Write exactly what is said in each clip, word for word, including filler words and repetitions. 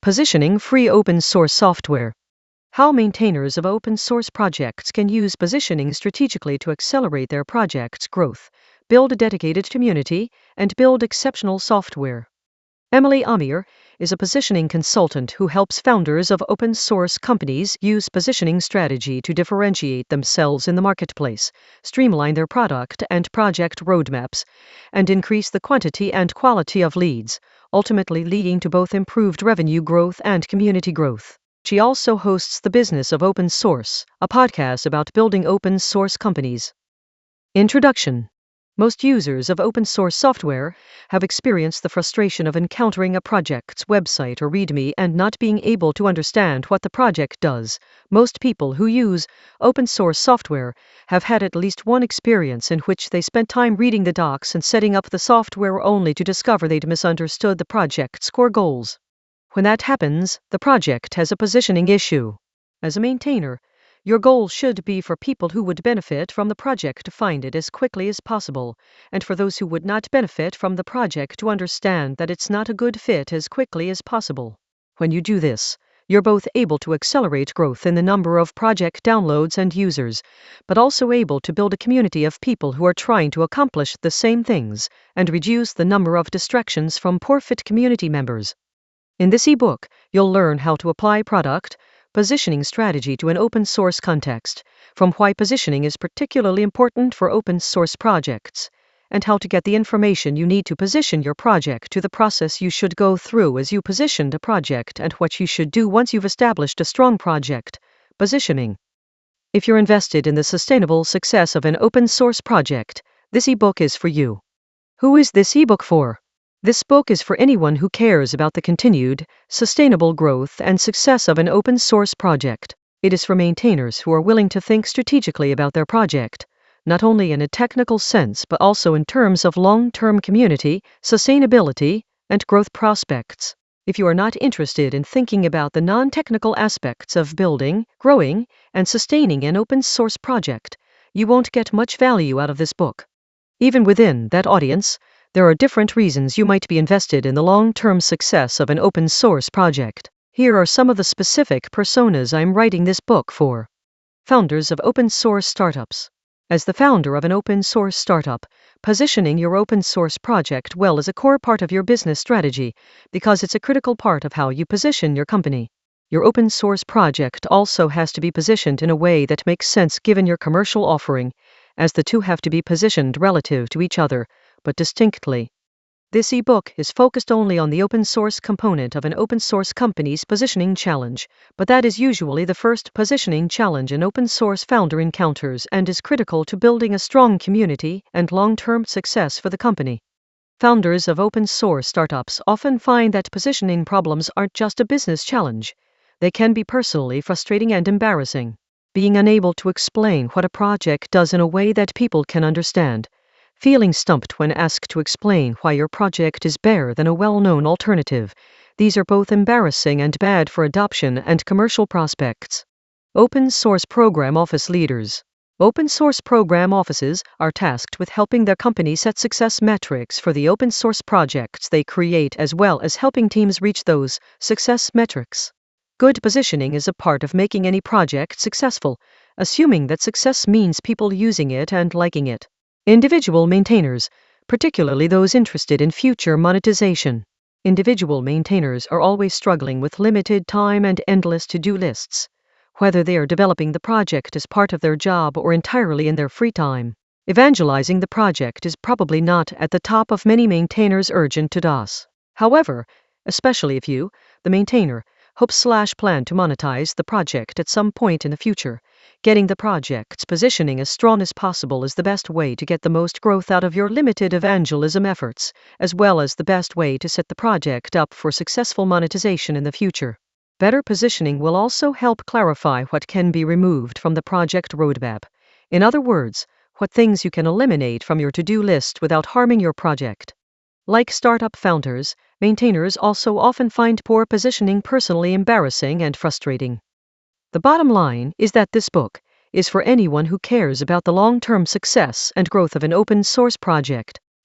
Positioning free open source software. How maintainers of open source projects can use positioning strategically to accelerate their project's growth, build a dedicated community, and build exceptional software. Emily Amir is a positioning consultant who helps founders of open source companies use positioning strategy to differentiate themselves in the marketplace, streamline their product and project roadmaps, and increase the quantity and quality of leads, ultimately leading to both improved revenue growth and community growth. She also hosts The Business of Open Source, a podcast about building open source companies. Introduction. Most users of open source software have experienced the frustration of encountering a project's website or README and not being able to understand what the project does. Most people who use open source software have had at least one experience in which they spent time reading the docs and setting up the software only to discover they'd misunderstood the project's core goals. When that happens, the project has a positioning issue. As a maintainer, your goal should be for people who would benefit from the project to find it as quickly as possible, and for those who would not benefit from the project to understand that it's not a good fit as quickly as possible. When you do this, you're both able to accelerate growth in the number of project downloads and users, but also able to build a community of people who are trying to accomplish the same things, and reduce the number of distractions from poor fit community members. In this ebook, you'll learn how to apply product positioning strategy to an open source context, from why positioning is particularly important for open source projects, and how to get the information you need to position your project, to the process you should go through as you positioned a project, and what you should do once you've established a strong project. Positioning. If you're invested in the sustainable success of an open source project, this ebook is for you. Who is this ebook for? This book is for anyone who cares about the continued, sustainable growth and success of an open source project. It is for maintainers who are willing to think strategically about their project, not only in a technical sense but also in terms of long-term community, sustainability, and growth prospects. If you are not interested in thinking about the non-technical aspects of building, growing, and sustaining an open source project, you won't get much value out of this book. Even within that audience, there are different reasons you might be invested in the long-term success of an open source project. Here are some of the specific personas I'm writing this book for. Founders of open source startups. As the founder of an open source startup, positioning your open source project well is a core part of your business strategy, because it's a critical part of how you position your company. Your open source project also has to be positioned in a way that makes sense given your commercial offering, as the two have to be positioned relative to each other, but distinctly. This ebook is focused only on the open source component of an open source company's positioning challenge, but that is usually the first positioning challenge an open source founder encounters and is critical to building a strong community and long-term success for the company. Founders of open source startups often find that positioning problems aren't just a business challenge. They can be personally frustrating and embarrassing. Being unable to explain what a project does in a way that people can understand. Feeling stumped when asked to explain why your project is better than a well-known alternative. These are both embarrassing and bad for adoption and commercial prospects. Open source program office leaders. Open source program offices are tasked with helping their company set success metrics for the open source projects they create, as well as helping teams reach those success metrics. Good positioning is a part of making any project successful, assuming that success means people using it and liking it. Individual maintainers, particularly those interested in future monetization. Individual maintainers are always struggling with limited time and endless to-do lists, whether they are developing the project as part of their job or entirely in their free time. Evangelizing the project is probably not at the top of many maintainers' urgent to-dos. However, especially if you, the maintainer, hope slash plan to monetize the project at some point in the future, getting the project's positioning as strong as possible is the best way to get the most growth out of your limited evangelism efforts, as well as the best way to set the project up for successful monetization in the future. Better positioning will also help clarify what can be removed from the project roadmap. In other words, what things you can eliminate from your to-do list without harming your project. Like startup founders, maintainers also often find poor positioning personally embarrassing and frustrating. The bottom line is that this book is for anyone who cares about the long-term success and growth of an open source project.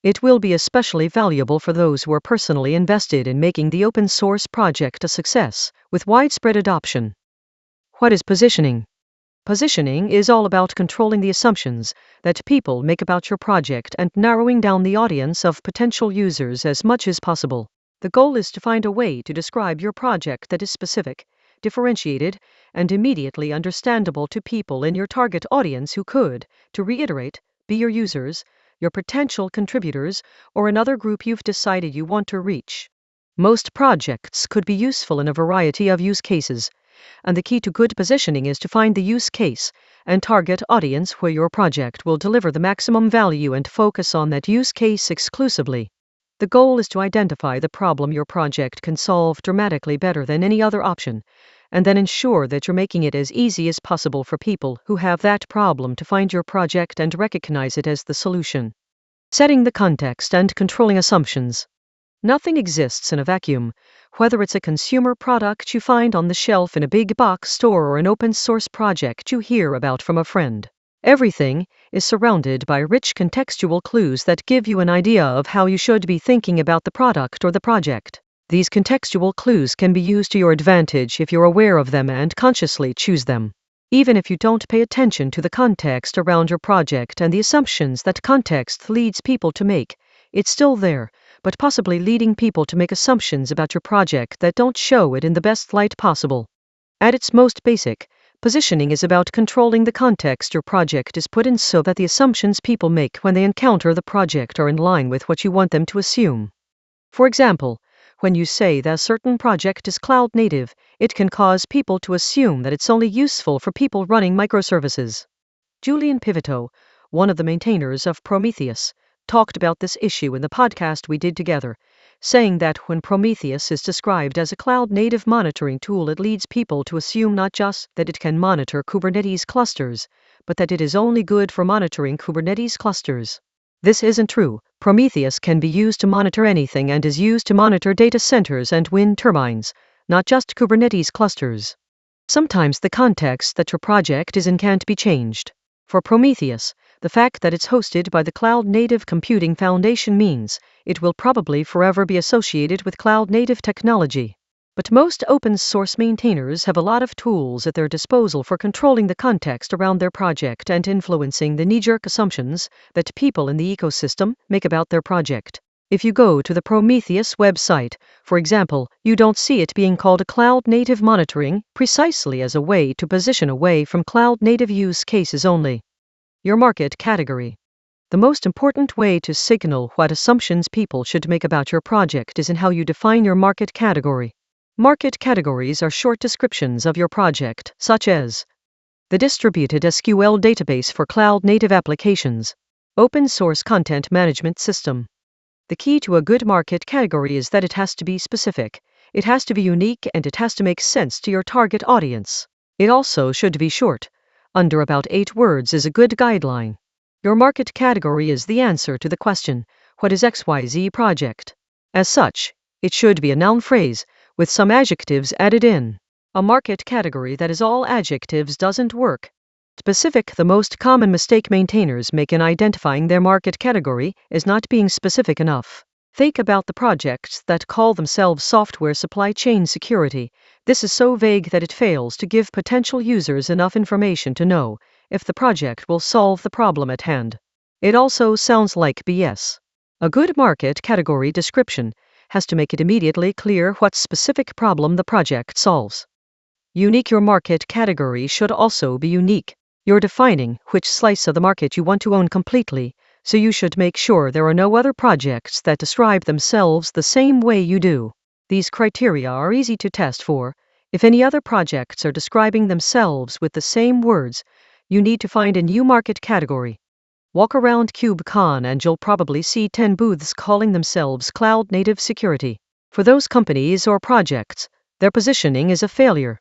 It will be especially valuable for those who are personally invested in making the open source project a success, with widespread adoption. What is positioning? Positioning is all about controlling the assumptions that people make about your project and narrowing down the audience of potential users as much as possible. The goal is to find a way to describe your project that is specific, differentiated, and immediately understandable to people in your target audience who could, to reiterate, be your users, your potential contributors, or another group you've decided you want to reach. Most projects could be useful in a variety of use cases, and the key to good positioning is to find the use case and target audience where your project will deliver the maximum value and focus on that use case exclusively. The goal is to identify the problem your project can solve dramatically better than any other option, and then ensure that you're making it as easy as possible for people who have that problem to find your project and recognize it as the solution. Setting the context and controlling assumptions. Nothing exists in a vacuum, whether it's a consumer product you find on the shelf in a big box store or an open source project you hear about from a friend. Everything is surrounded by rich contextual clues that give you an idea of how you should be thinking about the product or the project. These contextual clues can be used to your advantage if you're aware of them and consciously choose them. Even if you don't pay attention to the context around your project and the assumptions that context leads people to make, it's still there, but possibly leading people to make assumptions about your project that don't show it in the best light possible. At its most basic, positioning is about controlling the context your project is put in so that the assumptions people make when they encounter the project are in line with what you want them to assume. For example, when you say that a certain project is cloud native, it can cause people to assume that it's only useful for people running microservices. Julian Pivotto, one of the maintainers of Prometheus, talked about this issue in the podcast we did together, saying that when Prometheus is described as a cloud-native monitoring tool, it leads people to assume not just that it can monitor Kubernetes clusters, but that it is only good for monitoring Kubernetes clusters. This isn't true. Prometheus can be used to monitor anything and is used to monitor data centers and wind turbines, not just Kubernetes clusters. Sometimes the context that your project is in can't be changed. For Prometheus, the fact that it's hosted by the Cloud Native Computing Foundation means it will probably forever be associated with cloud native technology. But most open source maintainers have a lot of tools at their disposal for controlling the context around their project and influencing the knee-jerk assumptions that people in the ecosystem make about their project. If you go to the Prometheus website, for example, you don't see it being called a cloud-native monitoring precisely as a way to position away from cloud-native use cases only. Your market category. The most important way to signal what assumptions people should make about your project is in how you define your market category. Market categories are short descriptions of your project, such as the distributed S Q L database for cloud-native applications, open source content management system. The key to a good market category is that it has to be specific, it has to be unique, and it has to make sense to your target audience. It also should be short. Under about eight words is a good guideline. Your market category is the answer to the question, what is X Y Z project? As such, it should be a noun phrase, with some adjectives added in. A market category that is all adjectives doesn't work. Specific. The most common mistake maintainers make in identifying their market category is not being specific enough. Think about the projects that call themselves software supply chain security. This is so vague that it fails to give potential users enough information to know if the project will solve the problem at hand. It also sounds like B S. A good market category description has to make it immediately clear what specific problem the project solves. Unique. Your market category should also be unique. You're defining which slice of the market you want to own completely, so you should make sure there are no other projects that describe themselves the same way you do. These criteria are easy to test for. If any other projects are describing themselves with the same words, you need to find a new market category. Walk around KubeCon and you'll probably see ten booths calling themselves Cloud Native Security. For those companies or projects, their positioning is a failure.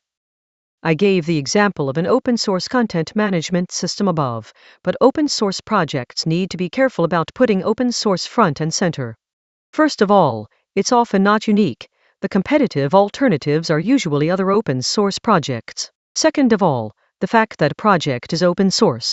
I gave the example of an open source content management system above, but open source projects need to be careful about putting open source front and center. First of all, it's often not unique. The competitive alternatives are usually other open source projects. Second of all, the fact that a project is open source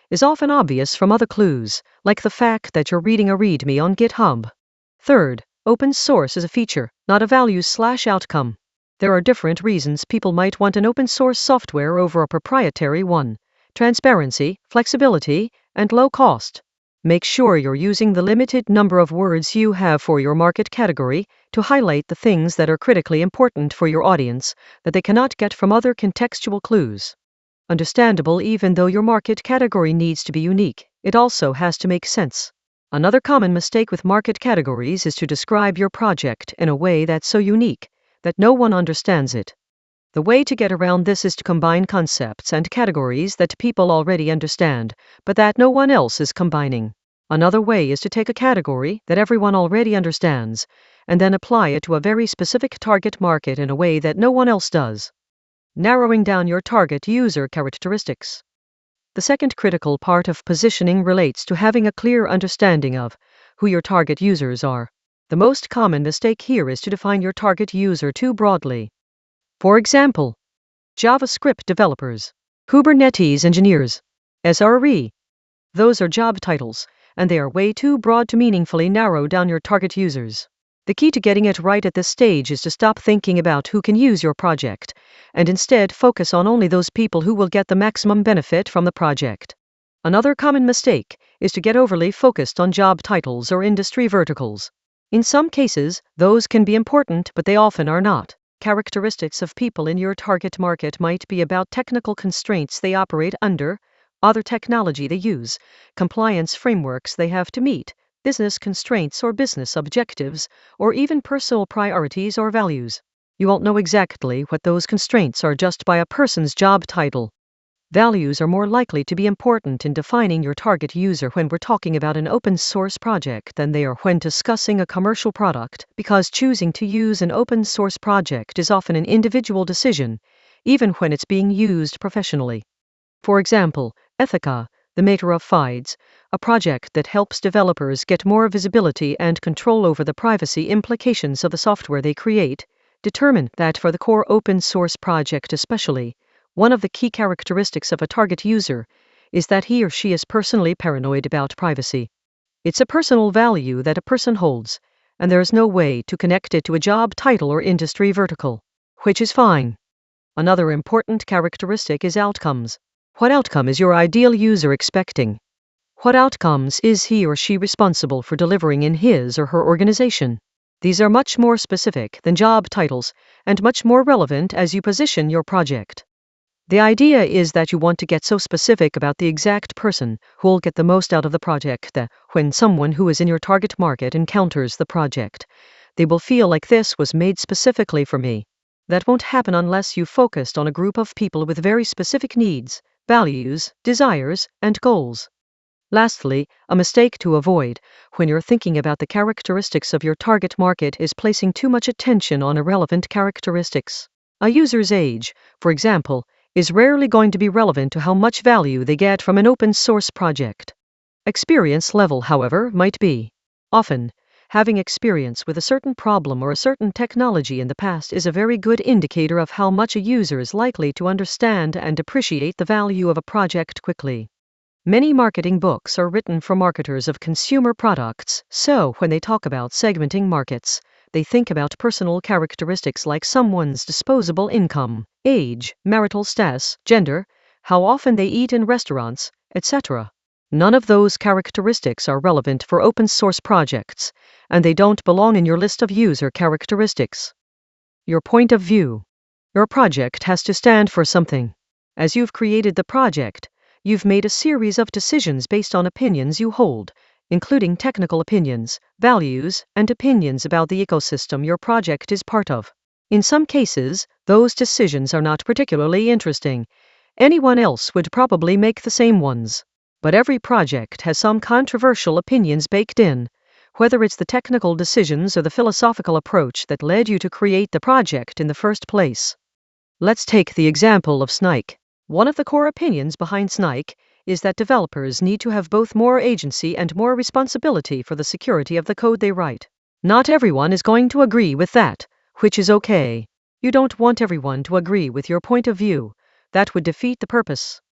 is often obvious from other clues, like the fact that you're reading a README on GitHub. Third, open source is a feature, not a value slash outcome. There are different reasons people might want an open source software over a proprietary one: transparency, flexibility, and low cost. Make sure you're using the limited number of words you have for your market category to highlight the things that are critically important for your audience that they cannot get from other contextual clues. Understandable, even though your market category needs to be unique, it also has to make sense. Another common mistake with market categories is to describe your project in a way that's so unique that no one understands it. The way to get around this is to combine concepts and categories that people already understand, but that no one else is combining. Another way is to take a category that everyone already understands and then apply it to a very specific target market in a way that no one else does. Narrowing down your target user characteristics. The second critical part of positioning relates to having a clear understanding of who your target users are. The most common mistake here is to define your target user too broadly. For example, JavaScript developers, Kubernetes engineers, S R E. Those are job titles, and they are way too broad to meaningfully narrow down your target users. The key to getting it right at this stage is to stop thinking about who can use your project, and instead focus on only those people who will get the maximum benefit from the project. Another common mistake is to get overly focused on job titles or industry verticals. In some cases, those can be important, but they often are not. Characteristics of people in your target market might be about technical constraints they operate under, other technology they use, compliance frameworks they have to meet, business constraints or business objectives, or even personal priorities or values. You won't know exactly what those constraints are just by a person's job title. Values are more likely to be important in defining your target user when we're talking about an open source project than they are when discussing a commercial product, because choosing to use an open source project is often an individual decision, even when it's being used professionally. For example, Ethica, the maker of FIDES, a project that helps developers get more visibility and control over the privacy implications of the software they create, determined that for the core open source project especially, one of the key characteristics of a target user is that he or she is personally paranoid about privacy. It's a personal value that a person holds, and there is no way to connect it to a job title or industry vertical, which is fine. Another important characteristic is outcomes. What outcome is your ideal user expecting? What outcomes is he or she responsible for delivering in his or her organization? These are much more specific than job titles and much more relevant as you position your project. The idea is that you want to get so specific about the exact person who will get the most out of the project that when someone who is in your target market encounters the project, they will feel like this was made specifically for me. That won't happen unless you focused on a group of people with very specific needs, values, desires, and goals. Lastly, a mistake to avoid when you're thinking about the characteristics of your target market is placing too much attention on irrelevant characteristics. A user's age, for example, is rarely going to be relevant to how much value they get from an open source project. Experience level, however, might be. Often, having experience with a certain problem or a certain technology in the past is a very good indicator of how much a user is likely to understand and appreciate the value of a project quickly. Many marketing books are written for marketers of consumer products, so when they talk about segmenting markets, they think about personal characteristics like someone's disposable income, age, marital status, gender, how often they eat in restaurants, et cetera. None of those characteristics are relevant for open source projects, and they don't belong in your list of user characteristics. Your point of view. Your project has to stand for something. As you've created the project, you've made a series of decisions based on opinions you hold, including technical opinions, values, and opinions about the ecosystem your project is part of. In some cases, those decisions are not particularly interesting. Anyone else would probably make the same ones. But every project has some controversial opinions baked in, whether it's the technical decisions or the philosophical approach that led you to create the project in the first place. Let's take the example of Snike. One of the core opinions behind Snike is that developers need to have both more agency and more responsibility for the security of the code they write. Not everyone is going to agree with that, which is okay. You don't want everyone to agree with your point of view. That would defeat the purpose.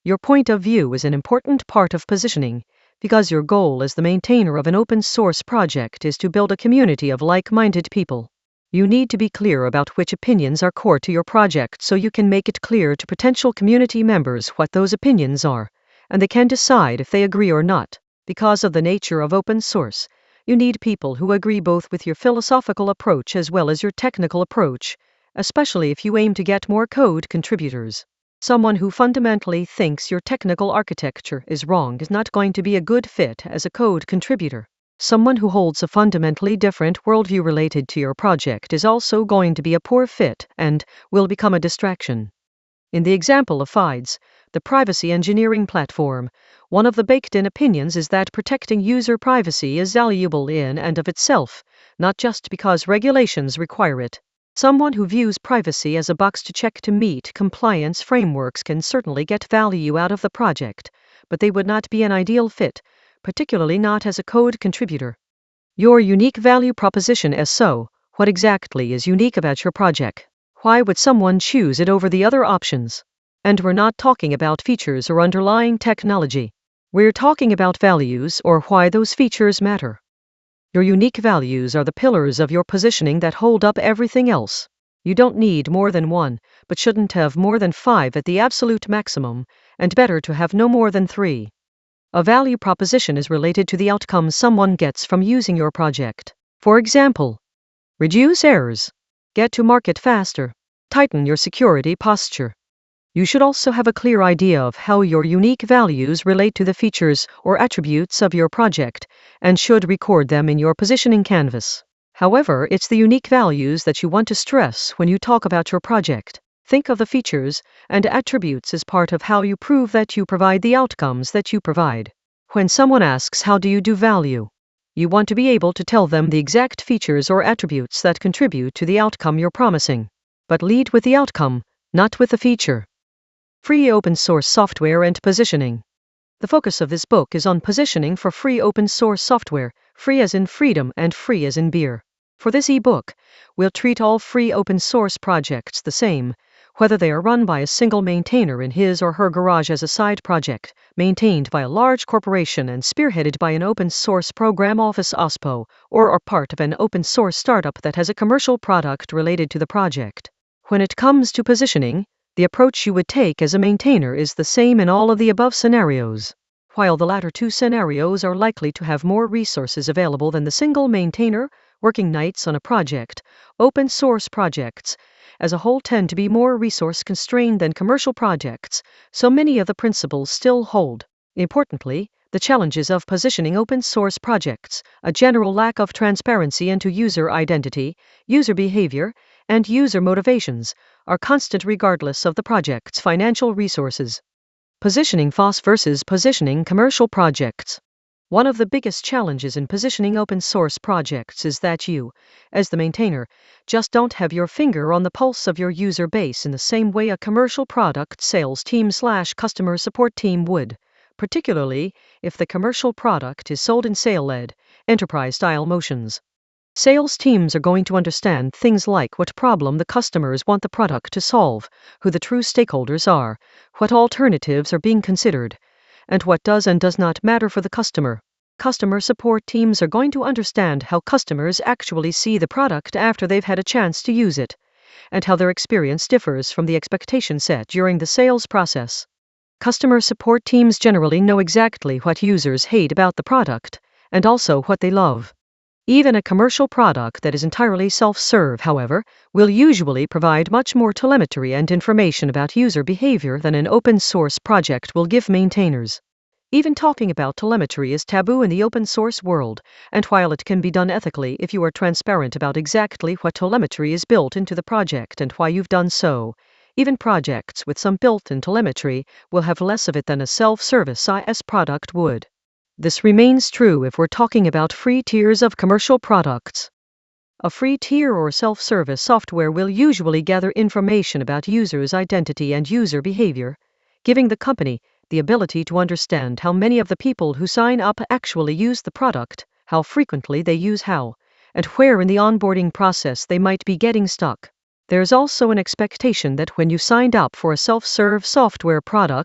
Your point of view is an important part of positioning, because your goal as the maintainer of an open source project is to build a community of like-minded people. You need to be clear about which opinions are core to your project so you can make it clear to potential community members what those opinions are, and they can decide if they agree or not. Because of the nature of open source, you need people who agree both with your philosophical approach as well as your technical approach, especially if you aim to get more code contributors. Someone who fundamentally thinks your technical architecture is wrong is not going to be a good fit as a code contributor. Someone who holds a fundamentally different worldview related to your project is also going to be a poor fit and will become a distraction. In the example of FIDES, the privacy engineering platform, one of the baked-in opinions is that protecting user privacy is valuable in and of itself, not just because regulations require it. Someone who views privacy as a box to check to meet compliance frameworks can certainly get value out of the project, but they would not be an ideal fit, particularly not as a code contributor. Your unique value proposition is so, what exactly is unique about your project? Why would someone choose it over the other options? And we're not talking about features or underlying technology. We're talking about values or why those features matter. Your unique values are the pillars of your positioning that hold up everything else. You don't need more than one, but shouldn't have more than five at the absolute maximum, and better to have no more than three. A value proposition is related to the outcomes someone gets from using your project. For example, reduce errors, get to market faster, tighten your security posture. You should also have a clear idea of how your unique values relate to the features or attributes of your project, and should record them in your positioning canvas. However, it's the unique values that you want to stress when you talk about your project. Think of the features and attributes as part of how you prove that you provide the outcomes that you provide. When someone asks how do you do value, you want to be able to tell them the exact features or attributes that contribute to the outcome you're promising. But lead with the outcome, not with the feature. Free open source software and positioning. The focus of this book is on positioning for free open source software, free as in freedom and free as in beer. For this ebook, we'll treat all free open source projects the same, whether they are run by a single maintainer in his or her garage as a side project, maintained by a large corporation and spearheaded by an open source program office O S P O, or are part of an open source startup that has a commercial product related to the project. When it comes to positioning, the approach you would take as a maintainer is the same in all of the above scenarios. While the latter two scenarios are likely to have more resources available than the single maintainer working nights on a project, open source projects as a whole tend to be more resource constrained than commercial projects, so many of the principles still hold. Importantly, the challenges of positioning open source projects, a general lack of transparency into user identity, user behavior, and user motivations, are constant regardless of the project's financial resources. Positioning F O S versus positioning commercial projects. One of the biggest challenges in positioning open source projects is that you, as the maintainer, just don't have your finger on the pulse of your user base in the same way a commercial product sales team slash customer support team would, particularly if the commercial product is sold in sale-led, enterprise-style motions. Sales teams are going to understand things like what problem the customers want the product to solve, who the true stakeholders are, what alternatives are being considered, and what does and does not matter for the customer. Customer support teams are going to understand how customers actually see the product after they've had a chance to use it, and how their experience differs from the expectation set during the sales process. Customer support teams generally know exactly what users hate about the product, and also what they love. Even a commercial product that is entirely self-serve, however, will usually provide much more telemetry and information about user behavior than an open-source project will give maintainers. Even talking about telemetry is taboo in the open-source world, and while it can be done ethically if you are transparent about exactly what telemetry is built into the project and why you've done so, even projects with some built-in telemetry will have less of it than a self-service I S product would. This remains true if we're talking about free tiers of commercial products. A free tier or self-service software will usually gather information about users' identity and user behavior, giving the company the ability to understand how many of the people who sign up actually use the product, how frequently they use how, and where in the onboarding process they might be getting stuck. There's also an expectation that when you signed up for a self-serve software product,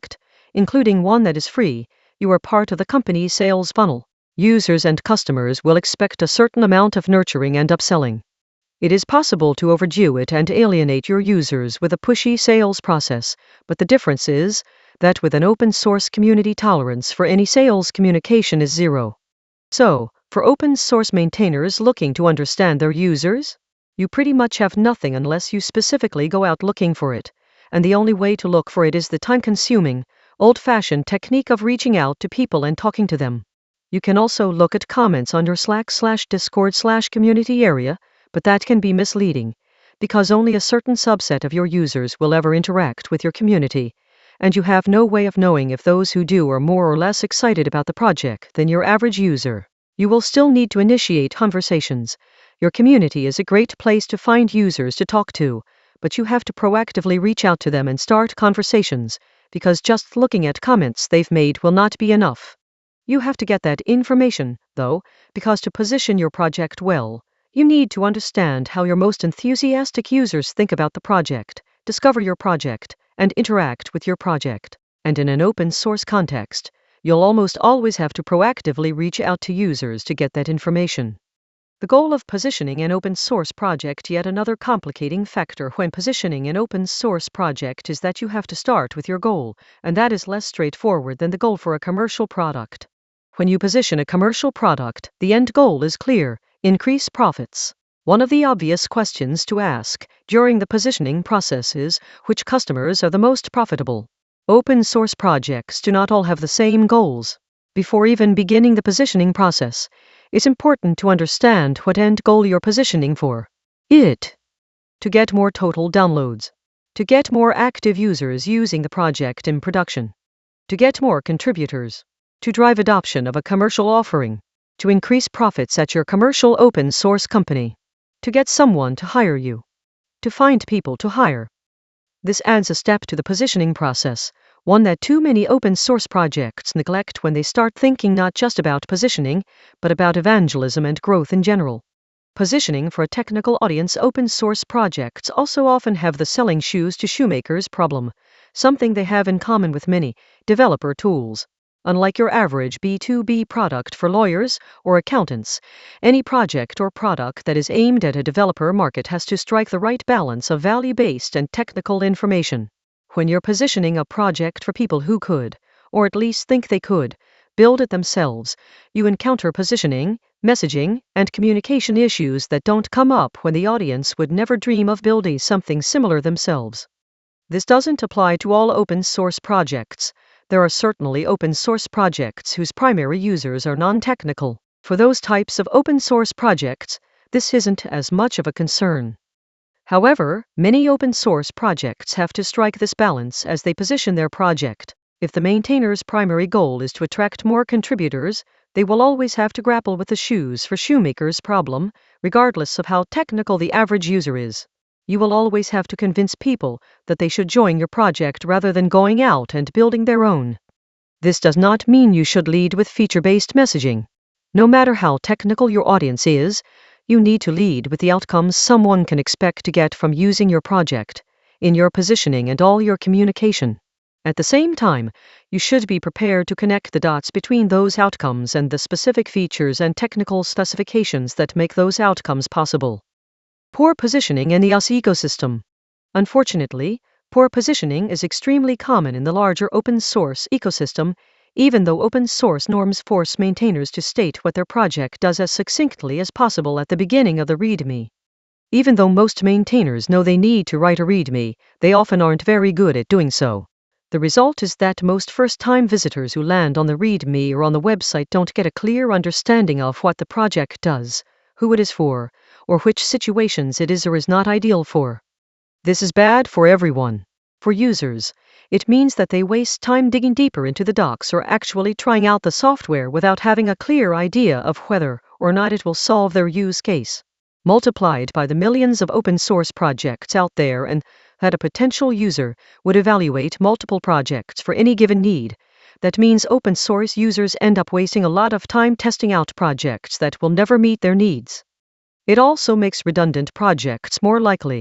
including one that is free, you are part of the company's sales funnel. Users and customers will expect a certain amount of nurturing and upselling. It is possible to overdo it and alienate your users with a pushy sales process, but the difference is that with an open source community, tolerance for any sales communication is zero. So, for open source maintainers looking to understand their users, you pretty much have nothing unless you specifically go out looking for it, and the only way to look for it is the time-consuming, old-fashioned technique of reaching out to people and talking to them. You can also look at comments on your Slack slash Discord slash community area, but that can be misleading, because only a certain subset of your users will ever interact with your community, and you have no way of knowing if those who do are more or less excited about the project than your average user. You will still need to initiate conversations. Your community is a great place to find users to talk to, but you have to proactively reach out to them and start conversations, because just looking at comments they've made will not be enough. You have to get that information, though, because to position your project well, you need to understand how your most enthusiastic users think about the project, discover your project, and interact with your project. And in an open source context, you'll almost always have to proactively reach out to users to get that information. The goal of positioning an open source project, yet another complicating factor when positioning an open source project, is that you have to start with your goal, and that is less straightforward than the goal for a commercial product. When you position a commercial product, the end goal is clear: increase profits. One of the obvious questions to ask during the positioning process is, which customers are the most profitable? Open source projects do not all have the same goals. Before even beginning the positioning process, it's important to understand what end goal you're positioning for. It. To get more total downloads. To get more active users using the project in production. To get more contributors. To drive adoption of a commercial offering. To increase profits at your commercial open source company. To get someone to hire you. To find people to hire. This adds a step to the positioning process, one that too many open source projects neglect when they start thinking not just about positioning, but about evangelism and growth in general. Positioning for a technical audience. Open source projects also often have the selling shoes to shoemakers problem, something they have in common with many developer tools. Unlike your average B two B product for lawyers or accountants, any project or product that is aimed at a developer market has to strike the right balance of value-based and technical information. When you're positioning a project for people who could, or at least think they could, build it themselves, you encounter positioning, messaging, and communication issues that don't come up when the audience would never dream of building something similar themselves. This doesn't apply to all open source projects. There are certainly open source projects whose primary users are non-technical. For those types of open source projects, this isn't as much of a concern. However, many open source projects have to strike this balance as they position their project. If the maintainer's primary goal is to attract more contributors, they will always have to grapple with the shoes for shoemakers problem, regardless of how technical the average user is. You will always have to convince people that they should join your project rather than going out and building their own. This does not mean you should lead with feature-based messaging. No matter how technical your audience is, you need to lead with the outcomes someone can expect to get from using your project, in your positioning and all your communication. At the same time, you should be prepared to connect the dots between those outcomes and the specific features and technical specifications that make those outcomes possible. Poor positioning in the U S ecosystem. Unfortunately, poor positioning is extremely common in the larger open source ecosystem, even though open source norms force maintainers to state what their project does as succinctly as possible at the beginning of the README. Even though most maintainers know they need to write a README, they often aren't very good at doing so. The result is that most first-time visitors who land on the README or on the website don't get a clear understanding of what the project does, who it is for, or which situations it is or is not ideal for. This is bad for everyone. For users, it means that they waste time digging deeper into the docs or actually trying out the software without having a clear idea of whether or not it will solve their use case. Multiplied by the millions of open source projects out there, and that a potential user would evaluate multiple projects for any given need, that means open source users end up wasting a lot of time testing out projects that will never meet their needs. It also makes redundant projects more likely.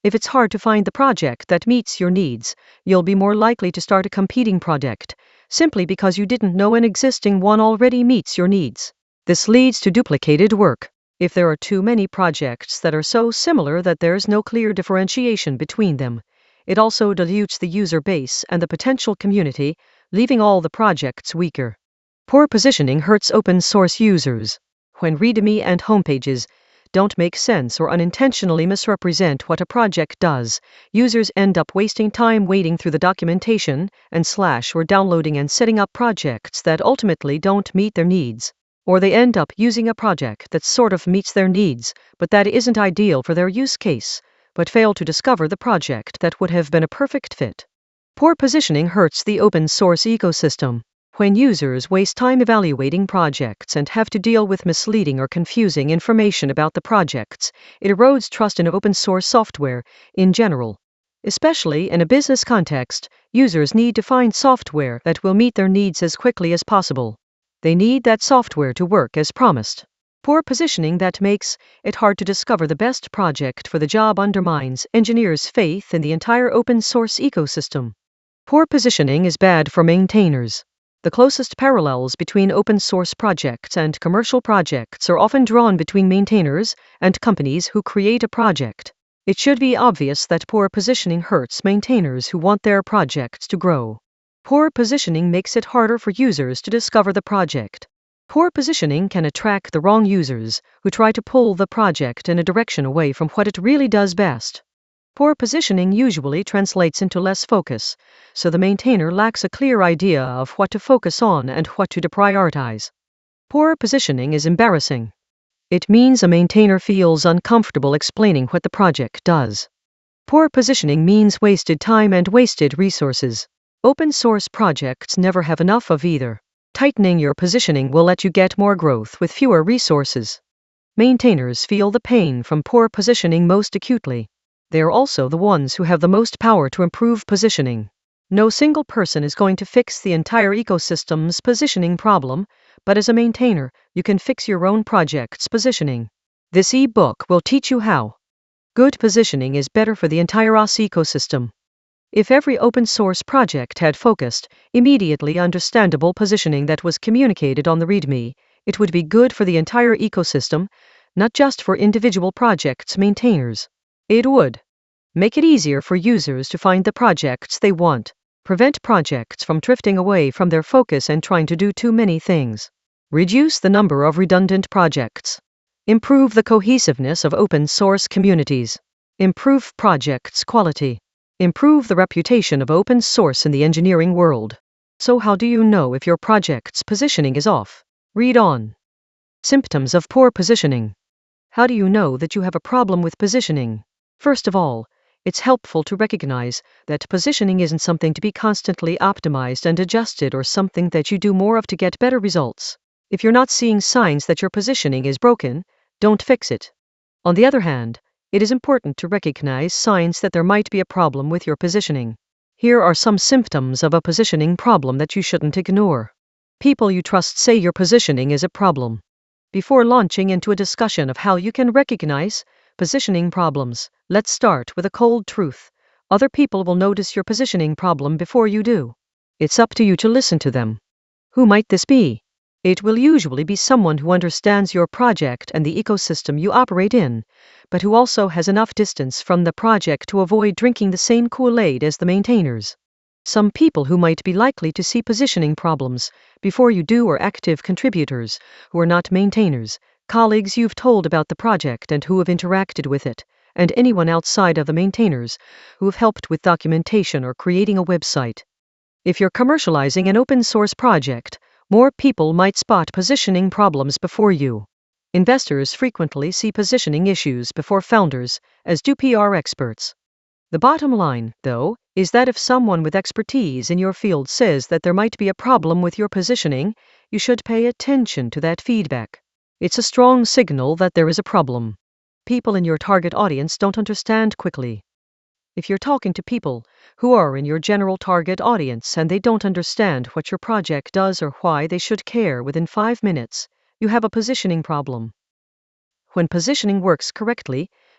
If it's hard to find the project that meets your needs, you'll be more likely to start a competing project, simply because you didn't know an existing one already meets your needs. This leads to duplicated work. If there are too many projects that are so similar that there's no clear differentiation between them, it also dilutes the user base and the potential community, leaving all the projects weaker. Poor positioning hurts open source users. When README and homepages don't make sense or unintentionally misrepresent what a project does, users end up wasting time wading through the documentation and slash or downloading and setting up projects that ultimately don't meet their needs. Or they end up using a project that sort of meets their needs, but that isn't ideal for their use case, but fail to discover the project that would have been a perfect fit. Poor positioning hurts the open source ecosystem. When users waste time evaluating projects and have to deal with misleading or confusing information about the projects, it erodes trust in open source software in general. Especially in a business context, users need to find software that will meet their needs as quickly as possible. They need that software to work as promised. Poor positioning that makes it hard to discover the best project for the job undermines engineers' faith in the entire open source ecosystem. Poor positioning is bad for maintainers. The closest parallels between open source projects and commercial projects are often drawn between maintainers and companies who create a project. It should be obvious that poor positioning hurts maintainers who want their projects to grow. Poor positioning makes it harder for users to discover the project. Poor positioning can attract the wrong users, who try to pull the project in a direction away from what it really does best. Poor positioning usually translates into less focus, so the maintainer lacks a clear idea of what to focus on and what to deprioritize. Poor positioning is embarrassing. It means a maintainer feels uncomfortable explaining what the project does. Poor positioning means wasted time and wasted resources. Open source projects never have enough of either. Tightening your positioning will let you get more growth with fewer resources. Maintainers feel the pain from poor positioning most acutely. They are also the ones who have the most power to improve positioning. No single person is going to fix the entire ecosystem's positioning problem, but as a maintainer, you can fix your own project's positioning. This e-book will teach you how. Good positioning is better for the entire O S ecosystem. If every open source project had focused, immediately understandable positioning that was communicated on the README, it would be good for the entire ecosystem, not just for individual projects' maintainers. It would make it easier for users to find the projects they want, prevent projects from drifting away from their focus and trying to do too many things, reduce the number of redundant projects, improve the cohesiveness of open source communities, improve projects' quality, improve the reputation of open source in the engineering world. So how do you know if your project's positioning is off? Read on. Symptoms of poor positioning. How do you know that you have a problem with positioning? First of all, it's helpful to recognize that positioning isn't something to be constantly optimized and adjusted or something that you do more of to get better results. If you're not seeing signs that your positioning is broken, don't fix it. On the other hand, it is important to recognize signs that there might be a problem with your positioning. Here are some symptoms of a positioning problem that you shouldn't ignore. People you trust say your positioning is a problem. Before launching into a discussion of how you can recognize positioning problems, let's start with a cold truth. Other people will notice your positioning problem before you do. It's up to you to listen to them. Who might this be? It will usually be someone who understands your project and the ecosystem you operate in, but who also has enough distance from the project to avoid drinking the same Kool-Aid as the maintainers. Some people who might be likely to see positioning problems before you do are active contributors, who are not maintainers, colleagues you've told about the project and who have interacted with it, and anyone outside of the maintainers who have helped with documentation or creating a website. If you're commercializing an open source project, more people might spot positioning problems before you. Investors frequently see positioning issues before founders, as do P R experts. The bottom line, though, is that if someone with expertise in your field says that there might be a problem with your positioning, you should pay attention to that feedback. It's a strong signal that there is a problem. People in your target audience don't understand quickly. If you're talking to people who are in your general target audience and they don't understand what your project does or why they should care within five minutes, you have a positioning problem. When positioning works correctly,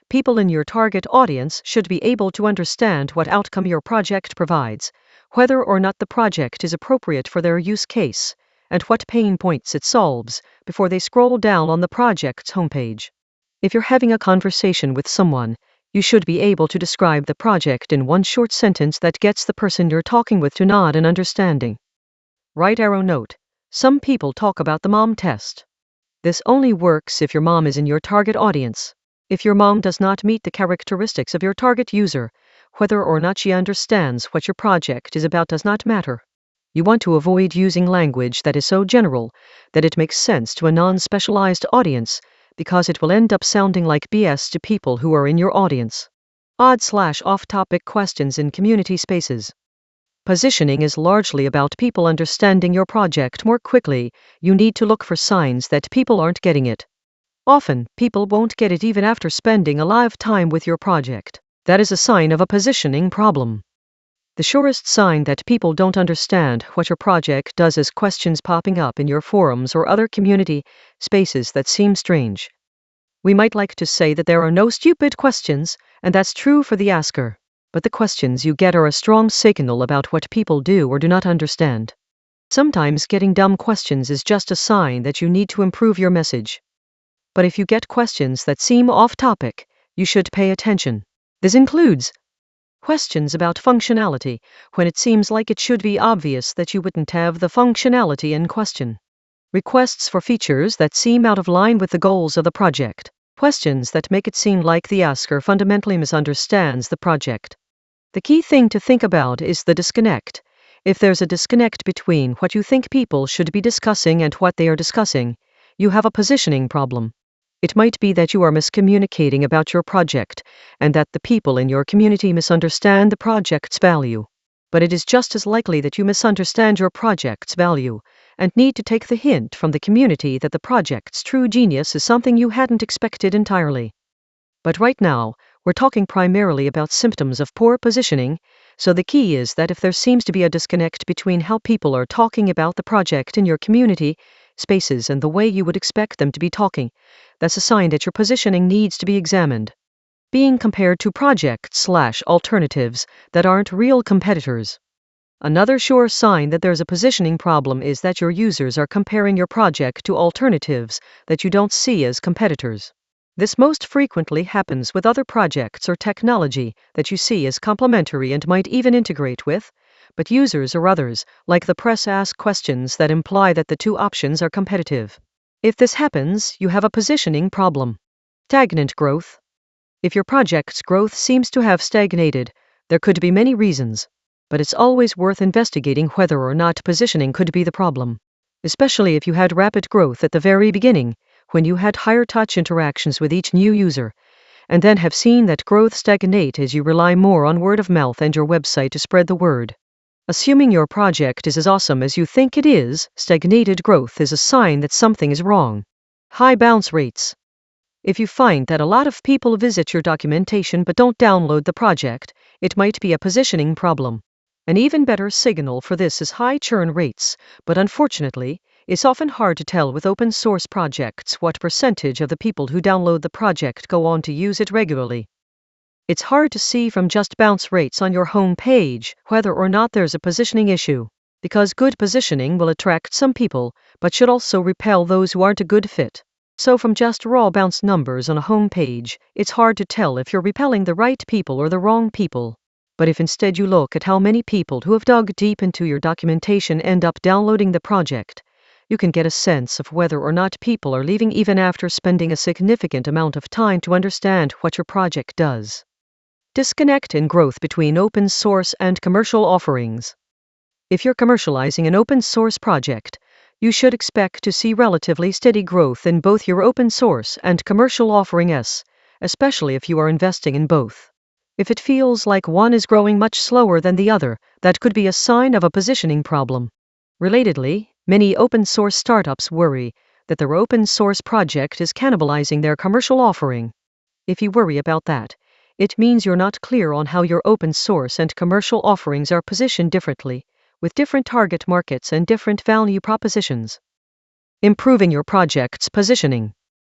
People in your target audience should be able to understand what outcome your project provides, whether or not the project is appropriate for their use case, and what pain points it solves before they scroll down on the project's homepage. If you're having a conversation with someone, you should be able to describe the project in one short sentence that gets the person you're talking with to nod in understanding. Right arrow note. Some people talk about the mom test. This only works if your mom is in your target audience. If your mom does not meet the characteristics of your target user, whether or not she understands what your project is about does not matter. You want to avoid using language that is so general that it makes sense to a non-specialized audience, because it will end up sounding like B S to people who are in your audience. Odd slash off-topic questions in community spaces. Positioning is largely about people understanding your project more quickly. You need to look for signs that people aren't getting it. Often, people won't get it even after spending a lifetime with your project. That is a sign of a positioning problem. The surest sign that people don't understand what your project does is questions popping up in your forums or other community spaces that seem strange. We might like to say that there are no stupid questions, and that's true for the asker. But the questions you get are a strong signal about what people do or do not understand. Sometimes getting dumb questions is just a sign that you need to improve your message. But if you get questions that seem off-topic, you should pay attention. This includes questions about functionality, when it seems like it should be obvious that you wouldn't have the functionality in question. Requests for features that seem out of line with the goals of the project. Questions that make it seem like the asker fundamentally misunderstands the project. The key thing to think about is the disconnect. If there's a disconnect between what you think people should be discussing and what they are discussing, you have a positioning problem. It might be that you are miscommunicating about your project, and that the people in your community misunderstand the project's value. But it is just as likely that you misunderstand your project's value, and need to take the hint from the community that the project's true genius is something you hadn't expected entirely. But right now, we're talking primarily about symptoms of poor positioning, so the key is that if there seems to be a disconnect between how people are talking about the project in your community spaces and the way you would expect them to be talking, that's a sign that your positioning needs to be examined. Being compared to projects slash alternatives that aren't real competitors. Another sure sign that there's a positioning problem is that your users are comparing your project to alternatives that you don't see as competitors. This most frequently happens with other projects or technology that you see as complementary and might even integrate with, but users or others, like the press, ask questions that imply that the two options are competitive. If this happens, you have a positioning problem. Stagnant growth. If your project's growth seems to have stagnated, there could be many reasons, but it's always worth investigating whether or not positioning could be the problem, especially if you had rapid growth at the very beginning, when you had higher touch interactions with each new user, and then have seen that growth stagnate as you rely more on word of mouth and your website to spread the word. Assuming your project is as awesome as you think it is, stagnated growth is a sign that something is wrong. High bounce rates. If you find that a lot of people visit your documentation but don't download the project, it might be a positioning problem. An even better signal for this is high churn rates, but unfortunately, it's often hard to tell with open source projects what percentage of the people who download the project go on to use it regularly. It's hard to see from just bounce rates on your home page whether or not there's a positioning issue, because good positioning will attract some people, but should also repel those who aren't a good fit. So from just raw bounce numbers on a home page, it's hard to tell if you're repelling the right people or the wrong people. But if instead you look at how many people who have dug deep into your documentation end up downloading the project, you can get a sense of whether or not people are leaving even after spending a significant amount of time to understand what your project does. Disconnect in growth between open source and commercial offerings. If you're commercializing an open source project, you should expect to see relatively steady growth in both your open source and commercial offerings, especially if you are investing in both. If it feels like one is growing much slower than the other, that could be a sign of a positioning problem. Relatedly, many open source startups worry that their open source project is cannibalizing their commercial offering. If you worry about that, it means you're not clear on how your open source and commercial offerings are positioned differently, with different target markets and different value propositions. Improving your project's positioning.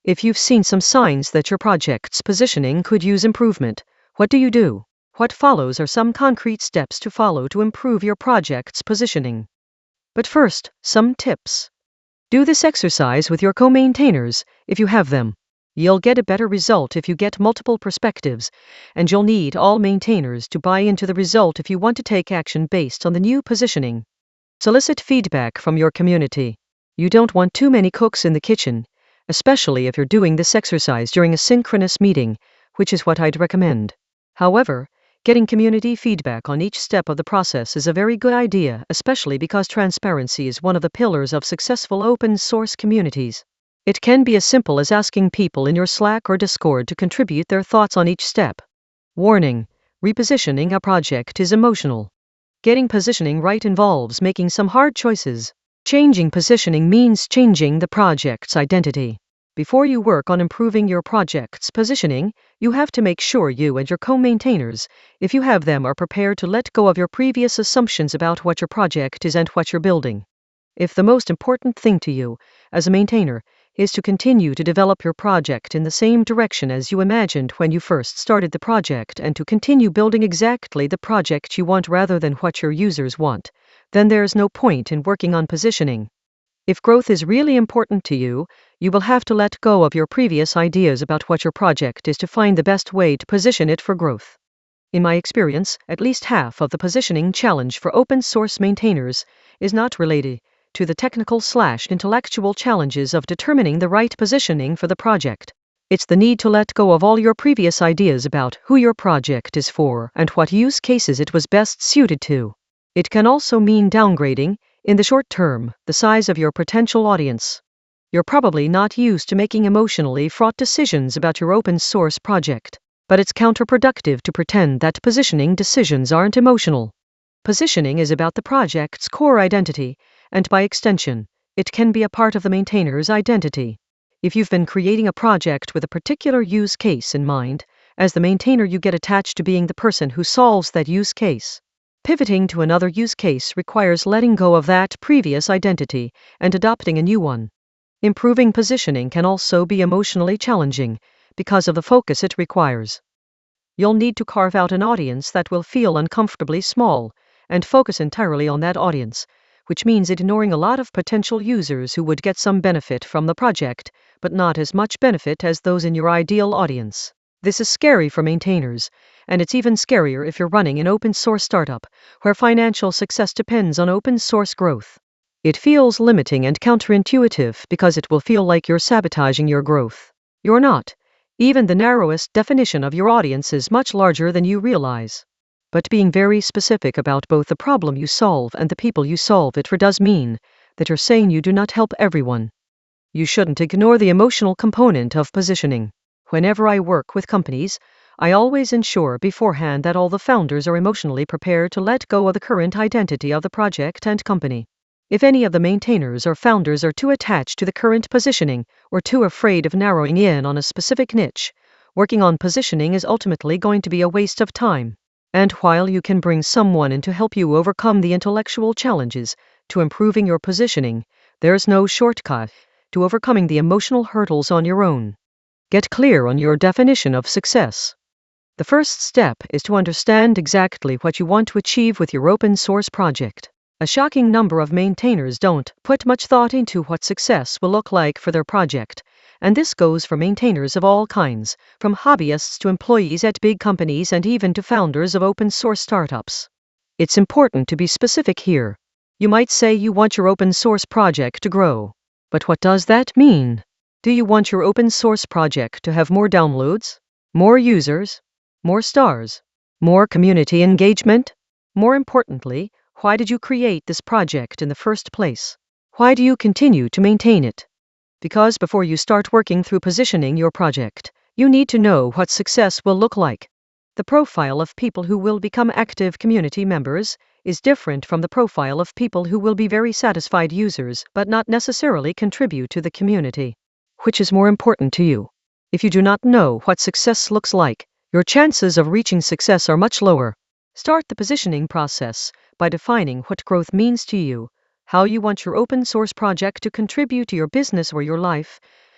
If you've seen some signs that your project's positioning could use improvement, what do you do? What follows are some concrete steps to follow to improve your project's positioning. But first, some tips. Do this exercise with your co-maintainers, if you have them. You'll get a better result if you get multiple perspectives, and you'll need all maintainers to buy into the result if you want to take action based on the new positioning. Solicit feedback from your community. You don't want too many cooks in the kitchen, especially if you're doing this exercise during a synchronous meeting, which is what I'd recommend. However, getting community feedback on each step of the process is a very good idea, especially because transparency is one of the pillars of successful open source communities. It can be as simple as asking people in your Slack or Discord to contribute their thoughts on each step. Warning: repositioning a project is emotional. Getting positioning right involves making some hard choices. Changing positioning means changing the project's identity. Before you work on improving your project's positioning, you have to make sure you and your co-maintainers, if you have them, are prepared to let go of your previous assumptions about what your project is and what you're building. If the most important thing to you, as a maintainer, is to continue to develop your project in the same direction as you imagined when you first started the project and to continue building exactly the project you want rather than what your users want, then there's no point in working on positioning. If growth is really important to you, you will have to let go of your previous ideas about what your project is to find the best way to position it for growth. In my experience, at least half of the positioning challenge for open source maintainers is not related to the technical slash intellectual challenges of determining the right positioning for the project. It's the need to let go of all your previous ideas about who your project is for and what use cases it was best suited to. It can also mean downgrading, in the short term, the size of your potential audience. You're probably not used to making emotionally fraught decisions about your open source project, but it's counterproductive to pretend that positioning decisions aren't emotional. Positioning is about the project's core identity, and by extension, it can be a part of the maintainer's identity. If you've been creating a project with a particular use case in mind, as the maintainer you get attached to being the person who solves that use case. Pivoting to another use case requires letting go of that previous identity and adopting a new one. Improving positioning can also be emotionally challenging because of the focus it requires. You'll need to carve out an audience that will feel uncomfortably small and focus entirely on that audience, which means ignoring a lot of potential users who would get some benefit from the project, but not as much benefit as those in your ideal audience. This is scary for maintainers, and it's even scarier if you're running an open source startup, where financial success depends on open source growth. It feels limiting and counterintuitive because it will feel like you're sabotaging your growth. You're not. Even the narrowest definition of your audience is much larger than you realize. But being very specific about both the problem you solve and the people you solve it for does mean that you're saying you do not help everyone. You shouldn't ignore the emotional component of positioning. Whenever I work with companies, I always ensure beforehand that all the founders are emotionally prepared to let go of the current identity of the project and company. If any of the maintainers or founders are too attached to the current positioning or too afraid of narrowing in on a specific niche, working on positioning is ultimately going to be a waste of time. And while you can bring someone in to help you overcome the intellectual challenges to improving your positioning, there's no shortcut to overcoming the emotional hurdles on your own. Get clear on your definition of success. The first step is to understand exactly what you want to achieve with your open source project. A shocking number of maintainers don't put much thought into what success will look like for their project, and this goes for maintainers of all kinds, from hobbyists to employees at big companies and even to founders of open source startups. It's important to be specific here. You might say you want your open source project to grow. But what does that mean? Do you want your open source project to have more downloads, more users, more stars, more community engagement? More importantly, why did you create this project in the first place? Why do you continue to maintain it? Because before you start working through positioning your project, you need to know what success will look like. The profile of people who will become active community members is different from the profile of people who will be very satisfied users but not necessarily contribute to the community. Which is more important to you? If you do not know what success looks like, your chances of reaching success are much lower. Start the positioning process by defining what growth means to you, how you want your open source project to contribute to your business or your life,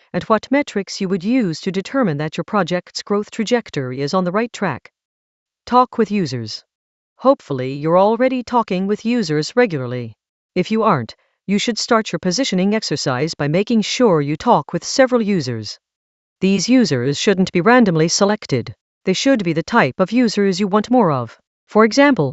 and what metrics you would use to determine that your project's growth trajectory is on the right track. Talk with users. Hopefully, you're already talking with users regularly. If you aren't, you should start your positioning exercise by making sure you talk with several users. These users shouldn't be randomly selected. They should be the type of users you want more of. For example,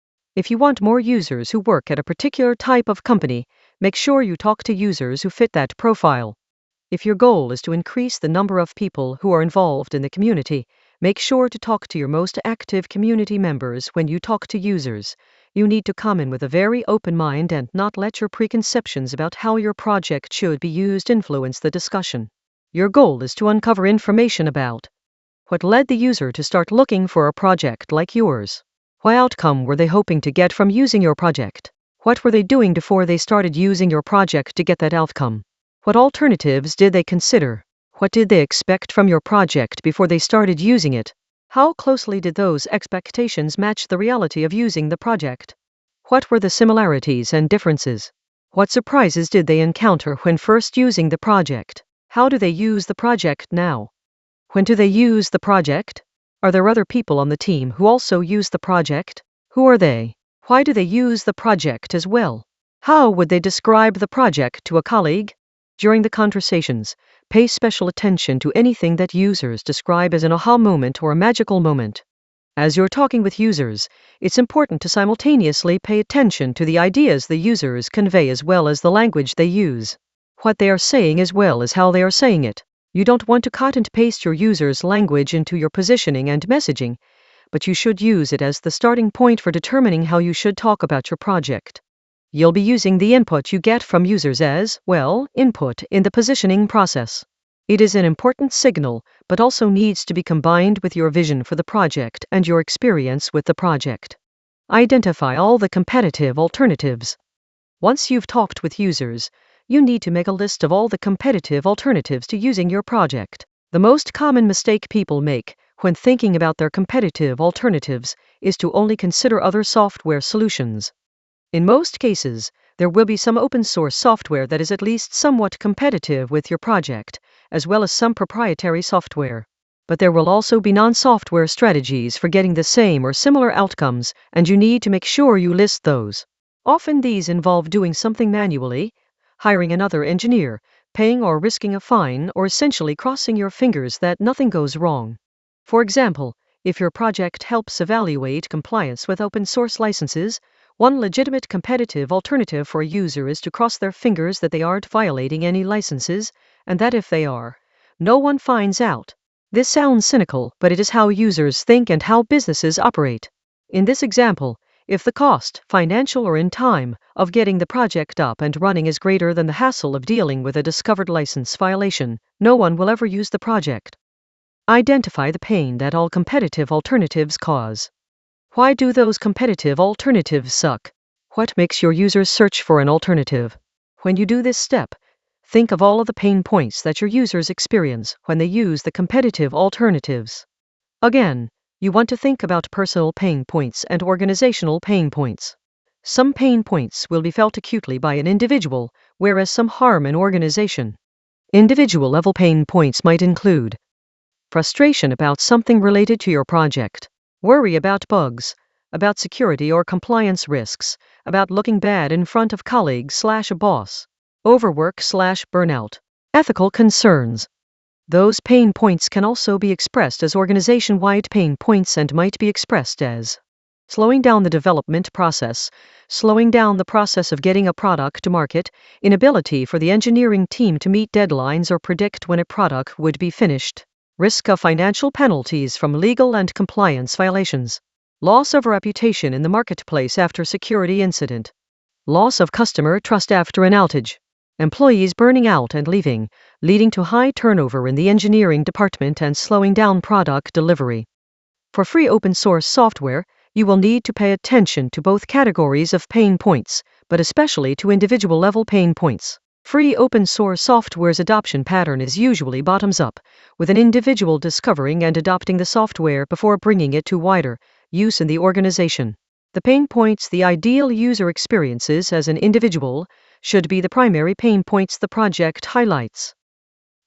if you want more users who work at a particular type of company, make sure you talk to users who fit that profile. If your goal is to increase the number of people who are involved in the community, make sure to talk to your most active community members when you talk to users. You need to come in with a very open mind and not let your preconceptions about how your project should be used influence the discussion. Your goal is to uncover information about what led the user to start looking for a project like yours. What outcome were they hoping to get from using your project? What were they doing before they started using your project to get that outcome? What alternatives did they consider? What did they expect from your project before they started using it? How closely did those expectations match the reality of using the project? What were the similarities and differences? What surprises did they encounter when first using the project? How do they use the project now? When do they use the project? Are there other people on the team who also use the project? Who are they? Why do they use the project as well? How would they describe the project to a colleague? During the conversations, pay special attention to anything that users describe as an aha moment or a magical moment. As you're talking with users, it's important to simultaneously pay attention to the ideas the users convey as well as the language they use. What they are saying as well as how they are saying it. You don't want to cut and paste your users' language into your positioning and messaging, but you should use it as the starting point for determining how you should talk about your project. You'll be using the input you get from users as, well, input in the positioning process. It is an important signal, but also needs to be combined with your vision for the project and your experience with the project. Identify all the competitive alternatives. Once you've talked with users, you need to make a list of all the competitive alternatives to using your project. The most common mistake people make when thinking about their competitive alternatives is to only consider other software solutions. In most cases, there will be some open source software that is at least somewhat competitive with your project, as well as some proprietary software. But there will also be non-software strategies for getting the same or similar outcomes, and you need to make sure you list those. Often these involve doing something manually, hiring another engineer, paying or risking a fine, or essentially crossing your fingers that nothing goes wrong. For example, if your project helps evaluate compliance with open source licenses, one legitimate competitive alternative for a user is to cross their fingers that they aren't violating any licenses, and that if they are, no one finds out. This sounds cynical, but it is how users think and how businesses operate. In this example, if the cost, financial or in time, of getting the project up and running is greater than the hassle of dealing with a discovered license violation, no one will ever use the project. Identify the pain that all competitive alternatives cause. Why do those competitive alternatives suck? What makes your users search for an alternative? When you do this step, think of all of the pain points that your users experience when they use the competitive alternatives. Again, you want to think about personal pain points and organizational pain points. Some pain points will be felt acutely by an individual, whereas some harm an organization. Individual level pain points might include frustration about something related to your project, worry about bugs, about security or compliance risks, about looking bad in front of colleagues slash a boss, overwork slash burnout, ethical concerns. Those pain points can also be expressed as organization-wide pain points and might be expressed as slowing down the development process, slowing down the process of getting a product to market, inability for the engineering team to meet deadlines or predict when a product would be finished, risk of financial penalties from legal and compliance violations, loss of reputation in the marketplace after security incident, loss of customer trust after an outage, employees burning out and leaving, leading to high turnover in the engineering department and slowing down product delivery. For free open source software, you will need to pay attention to both categories of pain points, but especially to individual level pain points. Free open source software's adoption pattern is usually bottoms up, with an individual discovering and adopting the software before bringing it to wider use in the organization. The pain points the ideal user experiences as an individual should be the primary pain points the project highlights.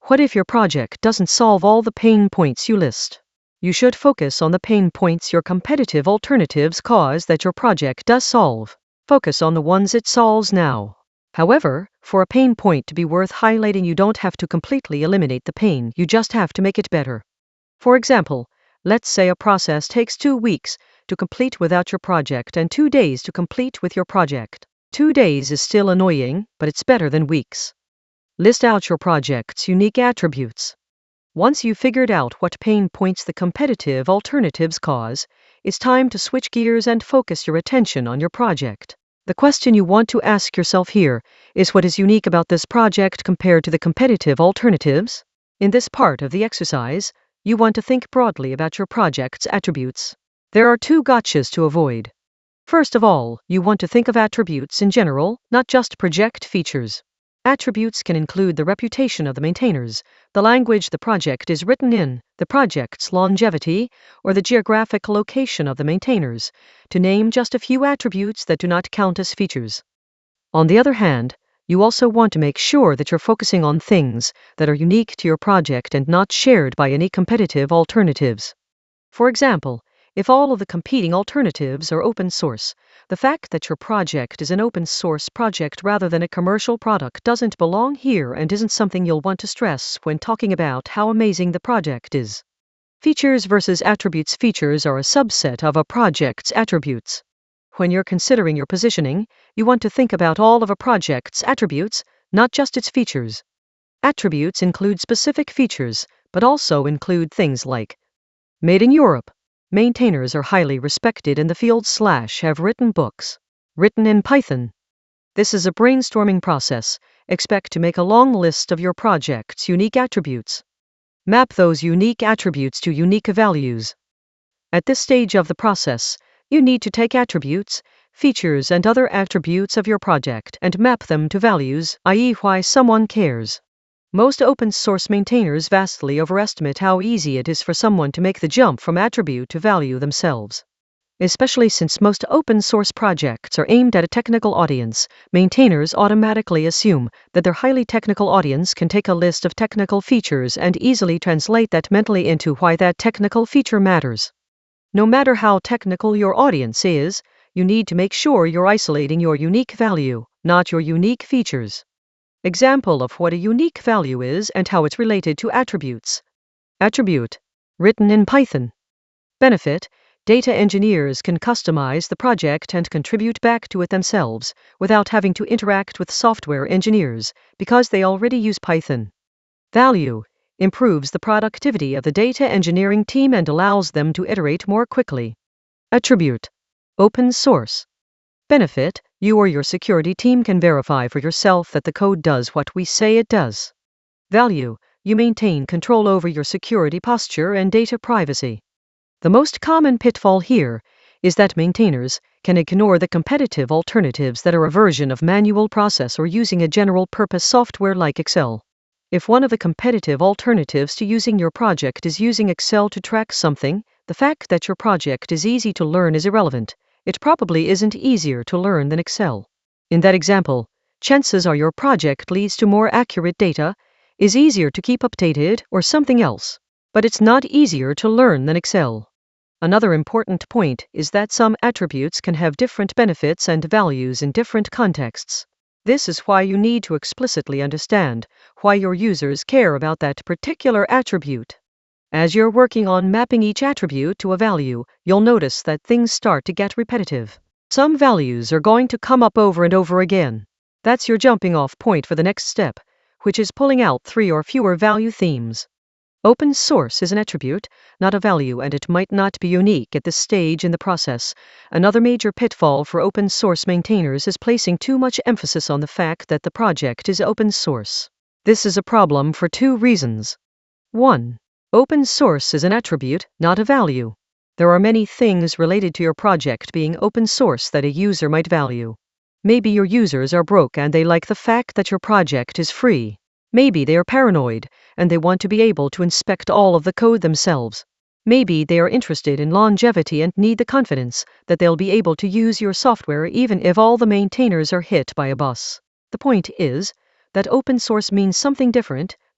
What if your project doesn't solve all the pain points you list? You should focus on the pain points your competitive alternatives cause that your project does solve. Focus on the ones it solves now. However, for a pain point to be worth highlighting, you don't have to completely eliminate the pain, you just have to make it better. For example, let's say a process takes two weeks to complete without your project and two days to complete with your project. Two days is still annoying, but it's better than weeks. List out your project's unique attributes. Once you've figured out what pain points the competitive alternatives cause, it's time to switch gears and focus your attention on your project. The question you want to ask yourself here is, what is unique about this project compared to the competitive alternatives? In this part of the exercise, you want to think broadly about your project's attributes. There are two gotchas to avoid. First of all, you want to think of attributes in general, not just project features. Attributes can include the reputation of the maintainers, the language the project is written in, the project's longevity, or the geographic location of the maintainers, to name just a few attributes that do not count as features. On the other hand, you also want to make sure that you're focusing on things that are unique to your project and not shared by any competitive alternatives. For example, if all of the competing alternatives are open source, the fact that your project is an open source project rather than a commercial product doesn't belong here and isn't something you'll want to stress when talking about how amazing the project is. Features versus attributes. Features are a subset of a project's attributes. When you're considering your positioning, you want to think about all of a project's attributes, not just its features. Attributes include specific features, but also include things like made in Europe. Maintainers are highly respected in the field slash have written books. Written in Python. This is a brainstorming process. Expect to make a long list of your project's unique attributes. Map those unique attributes to unique values. At this stage of the process, you need to take attributes, features, and other attributes of your project and map them to values, that is why someone cares. Most open-source maintainers vastly overestimate how easy it is for someone to make the jump from attribute to value themselves. Especially since most open-source projects are aimed at a technical audience, maintainers automatically assume that their highly technical audience can take a list of technical features and easily translate that mentally into why that technical feature matters. No matter how technical your audience is, you need to make sure you're isolating your unique value, not your unique features. Example of what a unique value is and how it's related to attributes. Attribute. Written in Python. Benefit. Data engineers can customize the project and contribute back to it themselves without having to interact with software engineers because they already use Python. Value. Improves the productivity of the data engineering team and allows them to iterate more quickly. Attribute. Open source. Benefit. You or your security team can verify for yourself that the code does what we say it does. Value. You maintain control over your security posture and data privacy. The most common pitfall here is that maintainers can ignore the competitive alternatives that are a version of manual process or using a general-purpose software like Excel. If one of the competitive alternatives to using your project is using Excel to track something, the fact that your project is easy to learn is irrelevant. It probably isn't easier to learn than Excel. In that example, chances are your project leads to more accurate data, is easier to keep updated, or something else. But it's not easier to learn than Excel. Another important point is that some attributes can have different benefits and values in different contexts. This is why you need to explicitly understand why your users care about that particular attribute. As you're working on mapping each attribute to a value, you'll notice that things start to get repetitive. Some values are going to come up over and over again. That's your jumping off point for the next step, which is pulling out three or fewer value themes. Open source is an attribute, not a value, and it might not be unique at this stage in the process. Another major pitfall for open source maintainers is placing too much emphasis on the fact that the project is open source. This is a problem for two reasons. one. Open source is an attribute, not a value. There are many things related to your project being open source that a user might value. Maybe your users are broke and they like the fact that your project is free. Maybe they are paranoid and they want to be able to inspect all of the code themselves. Maybe they are interested in longevity and need the confidence that they'll be able to use your software even if all the maintainers are hit by a bus. The point is that open source means something different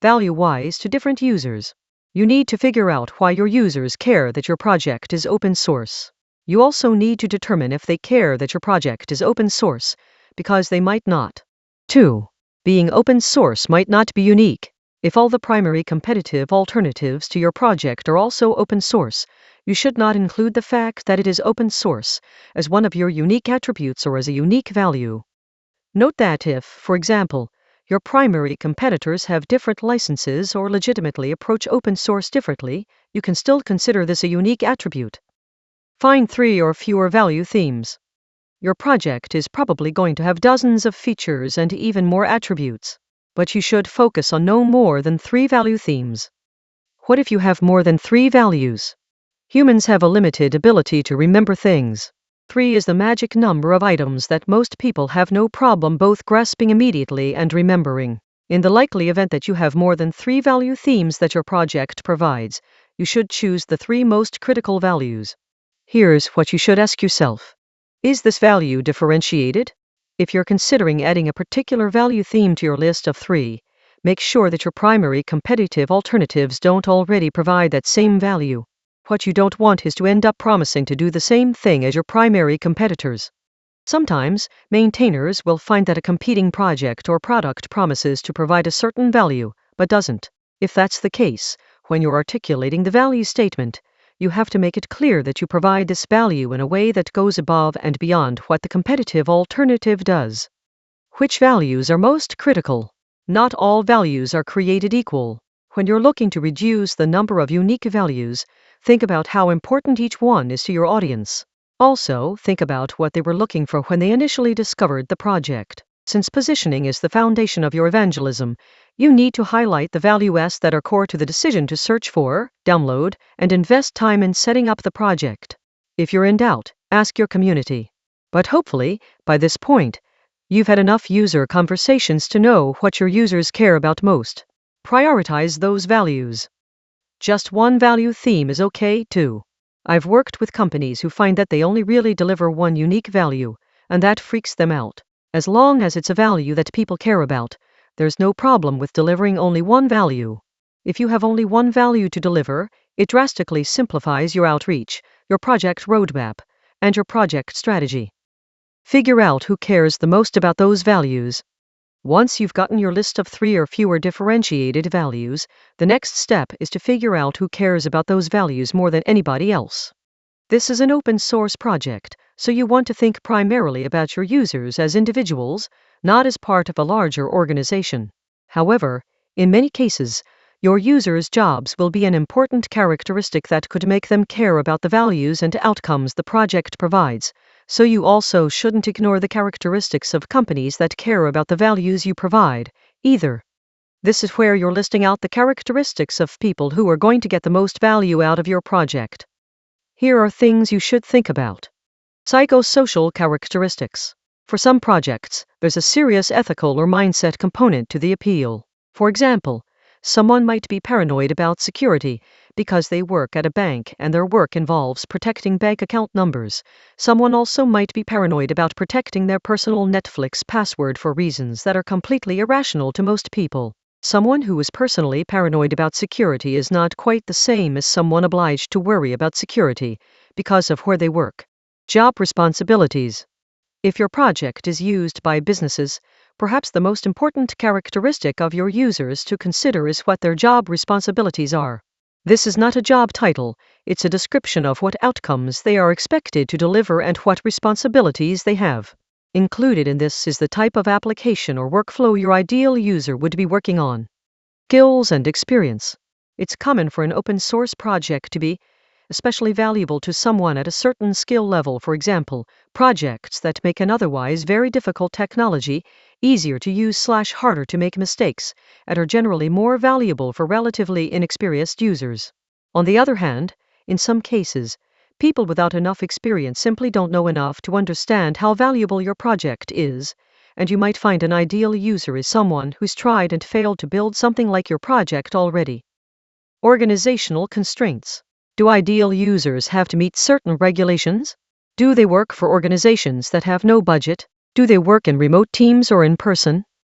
value-wise to different users. You need to figure out why your users care that your project is open source. You also need to determine if they care that your project is open source, because they might not. two. Being open source might not be unique. If all the primary competitive alternatives to your project are also open source, you should not include the fact that it is open source as one of your unique attributes or as a unique value. Note that if, for example, your primary competitors have different licenses or legitimately approach open source differently, you can still consider this a unique attribute. Find three or fewer value themes. Your project is probably going to have dozens of features and even more attributes, but you should focus on no more than three value themes. What if you have more than three values? Humans have a limited ability to remember things. Three is the magic number of items that most people have no problem both grasping immediately and remembering. In the likely event that you have more than three value themes that your project provides, you should choose the three most critical values. Here's what you should ask yourself. Is this value differentiated? If you're considering adding a particular value theme to your list of three, make sure that your primary competitive alternatives don't already provide that same value. What you don't want is to end up promising to do the same thing as your primary competitors. Sometimes, maintainers will find that a competing project or product promises to provide a certain value, but doesn't. If that's the case, when you're articulating the value statement, you have to make it clear that you provide this value in a way that goes above and beyond what the competitive alternative does. Which values are most critical? Not all values are created equal. When you're looking to reduce the number of unique values, think about how important each one is to your audience. Also, think about what they were looking for when they initially discovered the project. Since positioning is the foundation of your evangelism, you need to highlight the values that are core to the decision to search for, download, and invest time in setting up the project. If you're in doubt, ask your community. But hopefully, by this point, you've had enough user conversations to know what your users care about most. Prioritize those values. Just one value theme is okay, too. I've worked with companies who find that they only really deliver one unique value, and that freaks them out. As long as it's a value that people care about, there's no problem with delivering only one value. If you have only one value to deliver, it drastically simplifies your outreach, your project roadmap, and your project strategy. Figure out who cares the most about those values. Once you've gotten your list of three or fewer differentiated values, the next step is to figure out who cares about those values more than anybody else. This is an open source project, so you want to think primarily about your users as individuals, not as part of a larger organization. However, in many cases, your users' jobs will be an important characteristic that could make them care about the values and outcomes the project provides, so you also shouldn't ignore the characteristics of companies that care about the values you provide, either. This is where you're listing out the characteristics of people who are going to get the most value out of your project. Here are things you should think about. Psychosocial characteristics. For some projects, there's a serious ethical or mindset component to the appeal. For example, someone might be paranoid about security because they work at a bank and their work involves protecting bank account numbers. Someone also might be paranoid about protecting their personal Netflix password for reasons that are completely irrational to most people. Someone who is personally paranoid about security is not quite the same as someone obliged to worry about security because of where they work. Job responsibilities. If your project is used by businesses, perhaps the most important characteristic of your users to consider is what their job responsibilities are. This is not a job title, it's a description of what outcomes they are expected to deliver and what responsibilities they have. Included in this is the type of application or workflow your ideal user would be working on. Skills and experience. It's common for an open source project to be especially valuable to someone at a certain skill level. For example, projects that make an otherwise very difficult technology easier to use slash harder to make mistakes, and are generally more valuable for relatively inexperienced users. On the other hand, in some cases, people without enough experience simply don't know enough to understand how valuable your project is, and you might find an ideal user is someone who's tried and failed to build something like your project already. Organizational constraints. Do ideal users have to meet certain regulations? Do they work for organizations that have no budget? Do they work in remote teams or in person?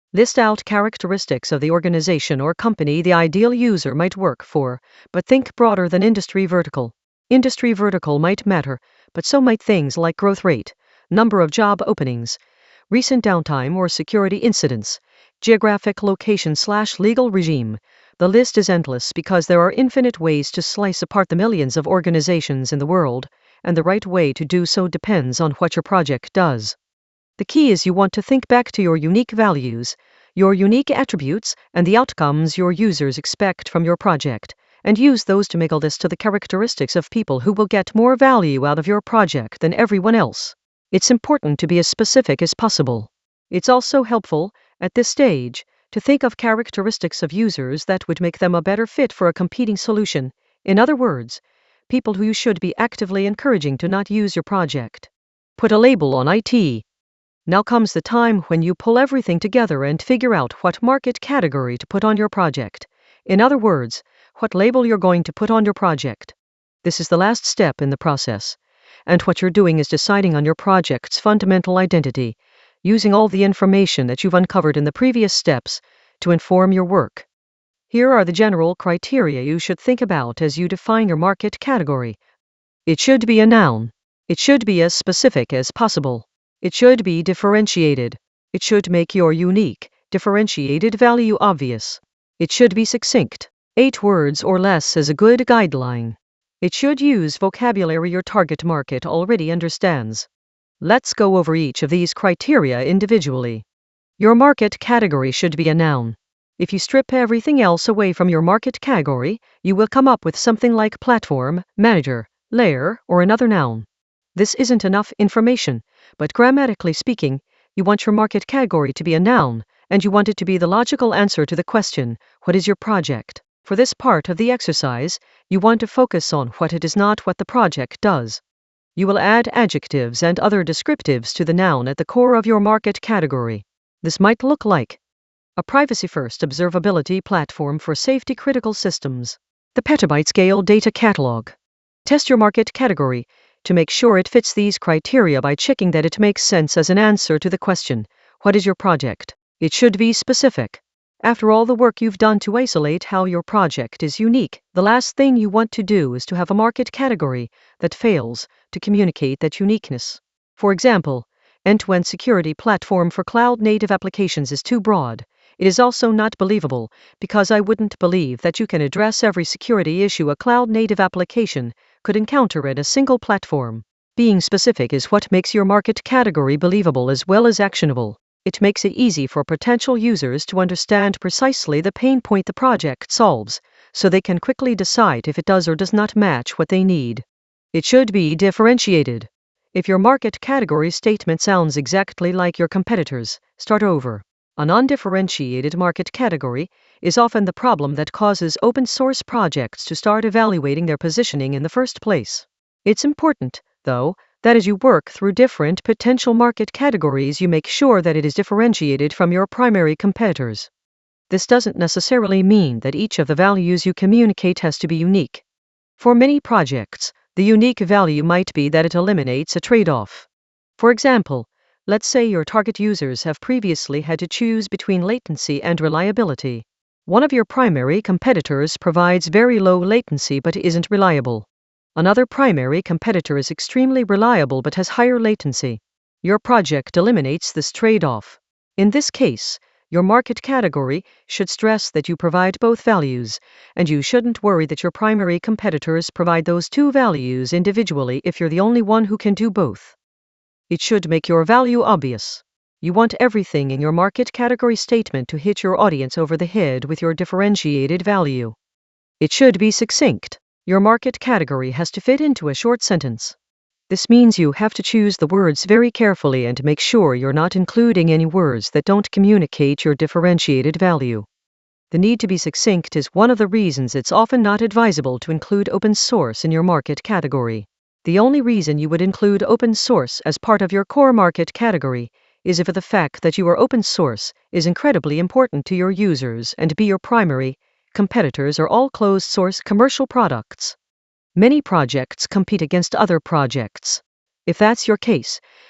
List out characteristics of the organization or company the ideal user might work for, but think broader than industry vertical. Industry vertical might matter, but so might things like growth rate, number of job openings, recent downtime or security incidents, geographic location slash legal regime. The list is endless because there are infinite ways to slice apart the millions of organizations in the world, and the right way to do so depends on what your project does. The key is you want to think back to your unique values, your unique attributes, and the outcomes your users expect from your project, and use those to make a list of the characteristics of people who will get more value out of your project than everyone else. It's important to be as specific as possible. It's also helpful, at this stage, to think of characteristics of users that would make them a better fit for a competing solution. In other words, people who you should be actively encouraging to not use your project. Put a label on I T. Now comes the time when you pull everything together and figure out what market category to put on your project. In other words, what label you're going to put on your project. This is the last step in the process, and what you're doing is deciding on your project's fundamental identity, using all the information that you've uncovered in the previous steps to inform your work. Here are the general criteria you should think about as you define your market category. It should be a noun. It should be as specific as possible. It should be differentiated. It should make your unique, differentiated value obvious. It should be succinct. Eight words or less is a good guideline. It should use vocabulary your target market already understands. Let's go over each of these criteria individually. Your market category should be a noun. If you strip everything else away from your market category, you will come up with something like platform, manager, layer, or another noun. This isn't enough information, but grammatically speaking, you want your market category to be a noun, and you want it to be the logical answer to the question, what is your project? For this part of the exercise, you want to focus on what it is, not what the project does. You will add adjectives and other descriptives to the noun at the core of your market category. This might look like a privacy-first observability platform for safety-critical systems. The petabyte-scale data catalog. Test your market category to make sure it fits these criteria by checking that it makes sense as an answer to the question, what is your project? It should be specific. After all the work you've done to isolate how your project is unique, the last thing you want to do is to have a market category that fails to communicate that uniqueness. For example, end-to-end security platform for cloud-native applications is too broad. It is also not believable, because I wouldn't believe that you can address every security issue a cloud-native application could encounter at a single platform. Being specific is what makes your market category believable as well as actionable. It makes it easy for potential users to understand precisely the pain point the project solves, so they can quickly decide if it does or does not match what they need. It should be differentiated. If your market category statement sounds exactly like your competitors, start over. A non-differentiated market category is often the problem that causes open source projects to start evaluating their positioning in the first place. It's important, though, that as you work through different potential market categories, you make sure that it is differentiated from your primary competitors. This doesn't necessarily mean that each of the values you communicate has to be unique. For many projects, the unique value might be that it eliminates a trade-off. For example, let's say your target users have previously had to choose between latency and reliability. One of your primary competitors provides very low latency but isn't reliable. Another primary competitor is extremely reliable but has higher latency. Your project eliminates this trade-off. In this case, your market category should stress that you provide both values, and you shouldn't worry that your primary competitors provide those two values individually if you're the only one who can do both. It should make your value obvious. You want everything in your market category statement to hit your audience over the head with your differentiated value. It should be succinct. Your market category has to fit into a short sentence. This means you have to choose the words very carefully and make sure you're not including any words that don't communicate your differentiated value. The need to be succinct is one of the reasons it's often not advisable to include open source in your market category. The only reason you would include open source as part of your core market category is if the fact that you are open source is incredibly important to your users and b your primary competitors are all closed source commercial products. Many projects compete against other projects. If that's your case,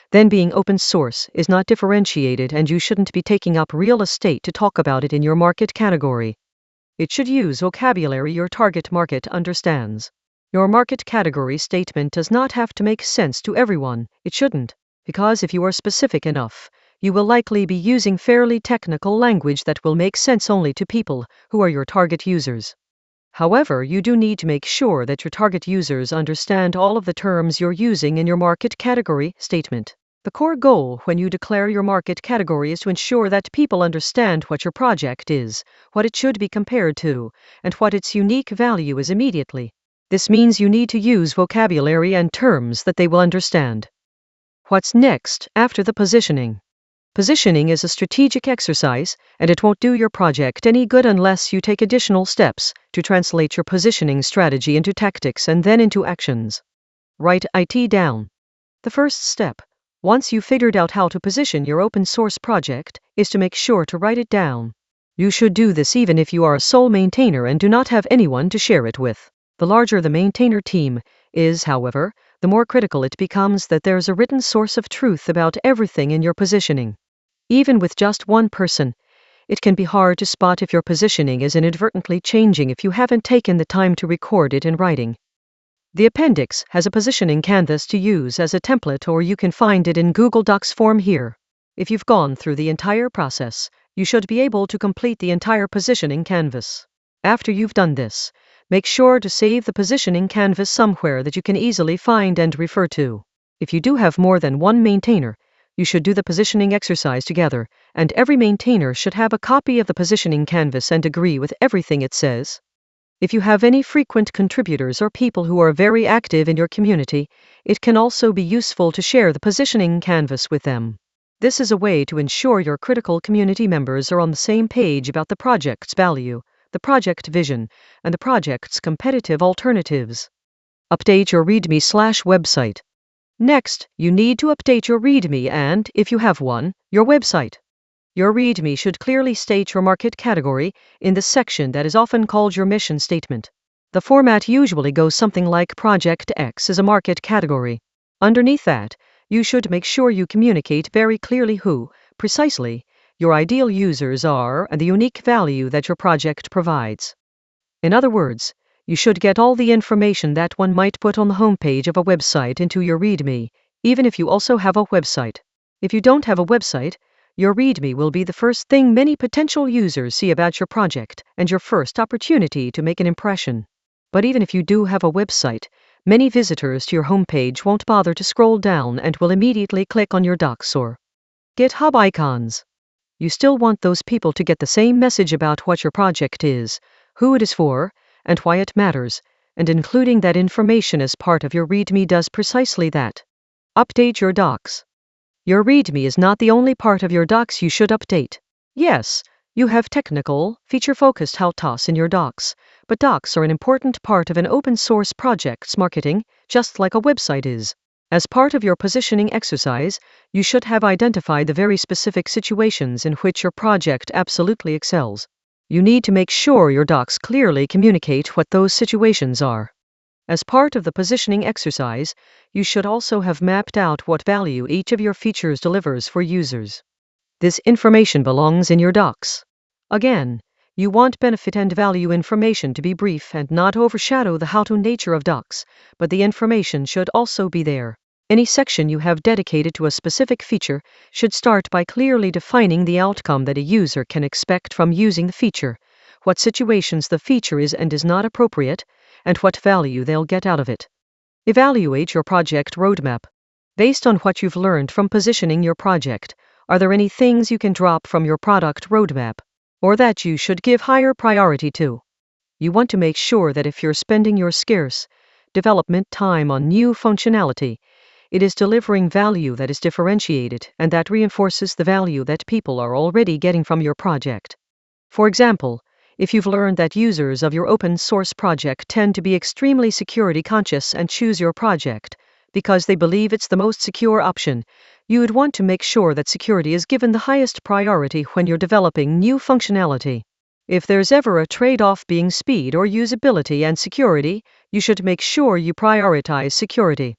then being open source is not differentiated and you shouldn't be taking up real estate to talk about it in your market category. It should use vocabulary your target market understands. Your market category statement does not have to make sense to everyone, it shouldn't, because if you are specific enough, you will likely be using fairly technical language that will make sense only to people who are your target users. However, you do need to make sure that your target users understand all of the terms you're using in your market category statement. The core goal when you declare your market category is to ensure that people understand what your project is, what it should be compared to, and what its unique value is immediately. This means you need to use vocabulary and terms that they will understand. What's next after the positioning? Positioning is a strategic exercise, and it won't do your project any good unless you take additional steps to translate your positioning strategy into tactics and then into actions. Write it down. The first step, once you've figured out how to position your open source project, is to make sure to write it down. You should do this even if you are a sole maintainer and do not have anyone to share it with. The larger the maintainer team is, however, the more critical it becomes that there's a written source of truth about everything in your positioning. Even with just one person, it can be hard to spot if your positioning is inadvertently changing if you haven't taken the time to record it in writing. The appendix has a positioning canvas to use as a template, or you can find it in Google Docs form here. If you've gone through the entire process, you should be able to complete the entire positioning canvas. After you've done this, make sure to save the positioning canvas somewhere that you can easily find and refer to. If you do have more than one maintainer, you should do the positioning exercise together, and every maintainer should have a copy of the positioning canvas and agree with everything it says. If you have any frequent contributors or people who are very active in your community, it can also be useful to share the positioning canvas with them. This is a way to ensure your critical community members are on the same page about the project's value, the project vision, and the project's competitive alternatives. Update your README slash website. Next, you need to update your README and, if you have one, your website. Your README should clearly state your market category in the section that is often called your mission statement. The format usually goes something like Project X is a market category. Underneath that, you should make sure you communicate very clearly who, precisely, your ideal users are and the unique value that your project provides. In other words, you should get all the information that one might put on the homepage of a website into your README, even if you also have a website. If you don't have a website, your README will be the first thing many potential users see about your project and your first opportunity to make an impression. But even if you do have a website, many visitors to your homepage won't bother to scroll down and will immediately click on your docs or GitHub icons. You still want those people to get the same message about what your project is, who it is for, and why it matters, and including that information as part of your README does precisely that. Update your docs. Your README is not the only part of your docs you should update. Yes, you have technical, feature-focused H T O S in your docs, but docs are an important part of an open-source project's marketing, just like a website is. As part of your positioning exercise, you should have identified the very specific situations in which your project absolutely excels. You need to make sure your docs clearly communicate what those situations are. As part of the positioning exercise, you should also have mapped out what value each of your features delivers for users. This information belongs in your docs. Again, you want benefit and value information to be brief and not overshadow the how-to nature of docs, but the information should also be there. Any section you have dedicated to a specific feature should start by clearly defining the outcome that a user can expect from using the feature, what situations the feature is and is not appropriate, and what value they'll get out of it. Evaluate your project roadmap. Based on what you've learned from positioning your project, are there any things you can drop from your product roadmap, or that you should give higher priority to? You want to make sure that if you're spending your scarce development time on new functionality, it is delivering value that is differentiated and that reinforces the value that people are already getting from your project. For example, if you've learned that users of your open source project tend to be extremely security conscious and choose your project because they believe it's the most secure option, you would want to make sure that security is given the highest priority when you're developing new functionality. If there's ever a trade-off being speed or usability and security, you should make sure you prioritize security.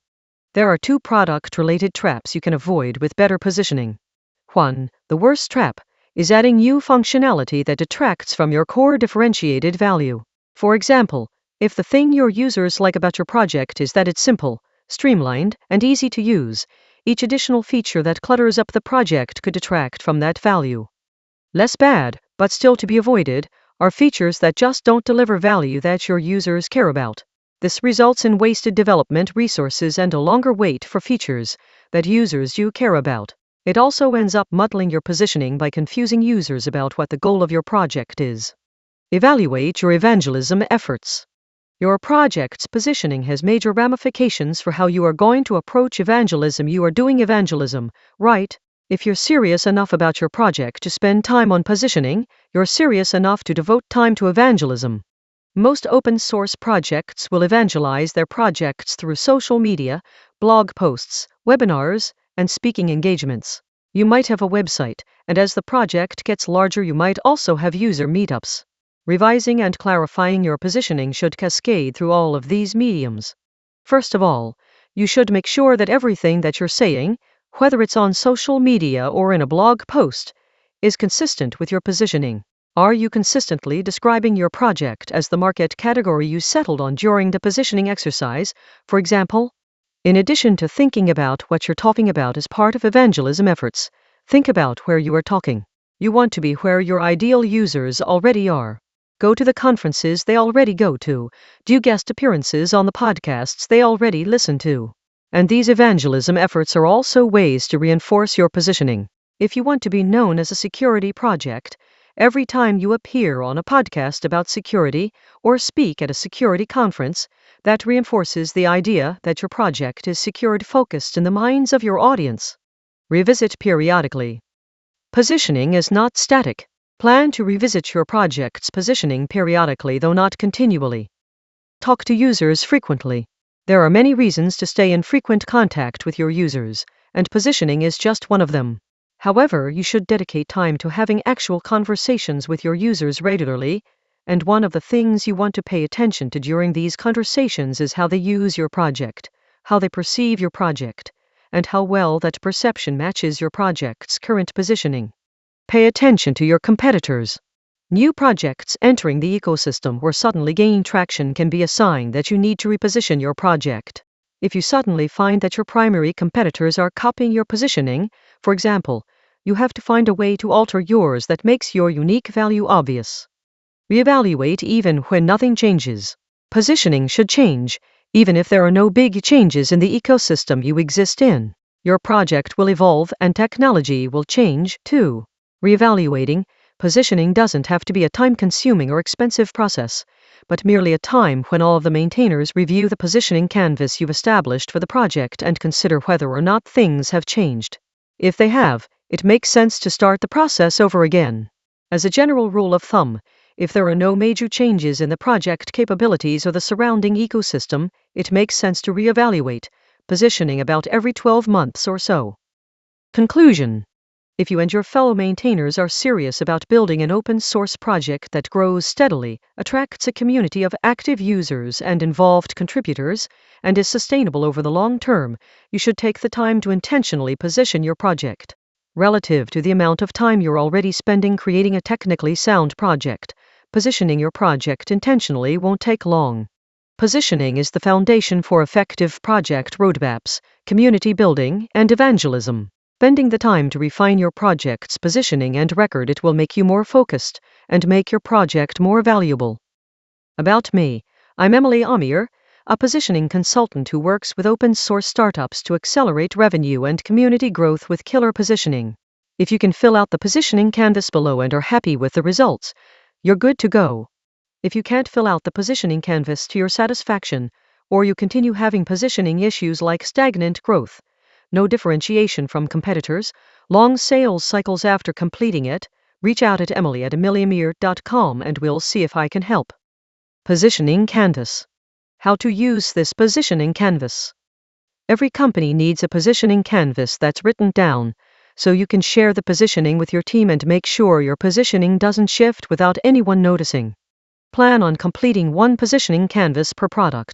There are two product-related traps you can avoid with better positioning. one. The worst trap is adding new functionality that detracts from your core differentiated value. For example, if the thing your users like about your project is that it's simple, streamlined, and easy to use, each additional feature that clutters up the project could detract from that value. Less bad, but still to be avoided, are features that just don't deliver value that your users care about. This results in wasted development resources and a longer wait for features that users do care about. It also ends up muddling your positioning by confusing users about what the goal of your project is. Evaluate your evangelism efforts. Your project's positioning has major ramifications for how you are going to approach evangelism. You are doing evangelism, right? If you're serious enough about your project to spend time on positioning, you're serious enough to devote time to evangelism. Most open source projects will evangelize their projects through social media, blog posts, webinars, and speaking engagements. You might have a website, and as the project gets larger, you might also have user meetups. Revising and clarifying your positioning should cascade through all of these mediums. First of all, you should make sure that everything that you're saying, whether it's on social media or in a blog post, is consistent with your positioning. Are you consistently describing your project as the market category you settled on during the positioning exercise, for example? In addition to thinking about what you're talking about as part of evangelism efforts, think about where you are talking. You want to be where your ideal users already are. Go to the conferences they already go to, do guest appearances on the podcasts they already listen to. And these evangelism efforts are also ways to reinforce your positioning. If you want to be known as a security project, every time you appear on a podcast about security or speak at a security conference, that reinforces the idea that your project is security-focused in the minds of your audience. Revisit periodically. Positioning is not static. Plan to revisit your project's positioning periodically, though not continually. Talk to users frequently. There are many reasons to stay in frequent contact with your users, and positioning is just one of them. However, you should dedicate time to having actual conversations with your users regularly, and one of the things you want to pay attention to during these conversations is how they use your project, how they perceive your project, and how well that perception matches your project's current positioning. Pay attention to your competitors. New projects entering the ecosystem or suddenly gaining traction can be a sign that you need to reposition your project. If you suddenly find that your primary competitors are copying your positioning, for example, you have to find a way to alter yours that makes your unique value obvious. Reevaluate even when nothing changes. Positioning should change, even if there are no big changes in the ecosystem you exist in. Your project will evolve and technology will change, too. Reevaluating positioning doesn't have to be a time-consuming or expensive process, but merely a time when all of the maintainers review the positioning canvas you've established for the project and consider whether or not things have changed. If they have, it makes sense to start the process over again. As a general rule of thumb, if there are no major changes in the project capabilities or the surrounding ecosystem, it makes sense to reevaluate positioning about every twelve months or so. Conclusion. If you and your fellow maintainers are serious about building an open-source project that grows steadily, attracts a community of active users and involved contributors, and is sustainable over the long term, you should take the time to intentionally position your project. Relative to the amount of time you're already spending creating a technically sound project, positioning your project intentionally won't take long. Positioning is the foundation for effective project roadmaps, community building, and evangelism. Spending the time to refine your project's positioning and record, it will make you more focused and make your project more valuable. About me, I'm Emily Amir, a positioning consultant who works with open source startups to accelerate revenue and community growth with killer positioning. If you can fill out the positioning canvas below and are happy with the results, you're good to go. If you can't fill out the positioning canvas to your satisfaction, or you continue having positioning issues like stagnant growth, no differentiation from competitors, long sales cycles after completing it, reach out at emily at emilyamir dot com and we'll see if I can help. Positioning canvas. How to use this positioning canvas. Every company needs a positioning canvas that's written down, so you can share the positioning with your team and make sure your positioning doesn't shift without anyone noticing. Plan on completing one positioning canvas per product,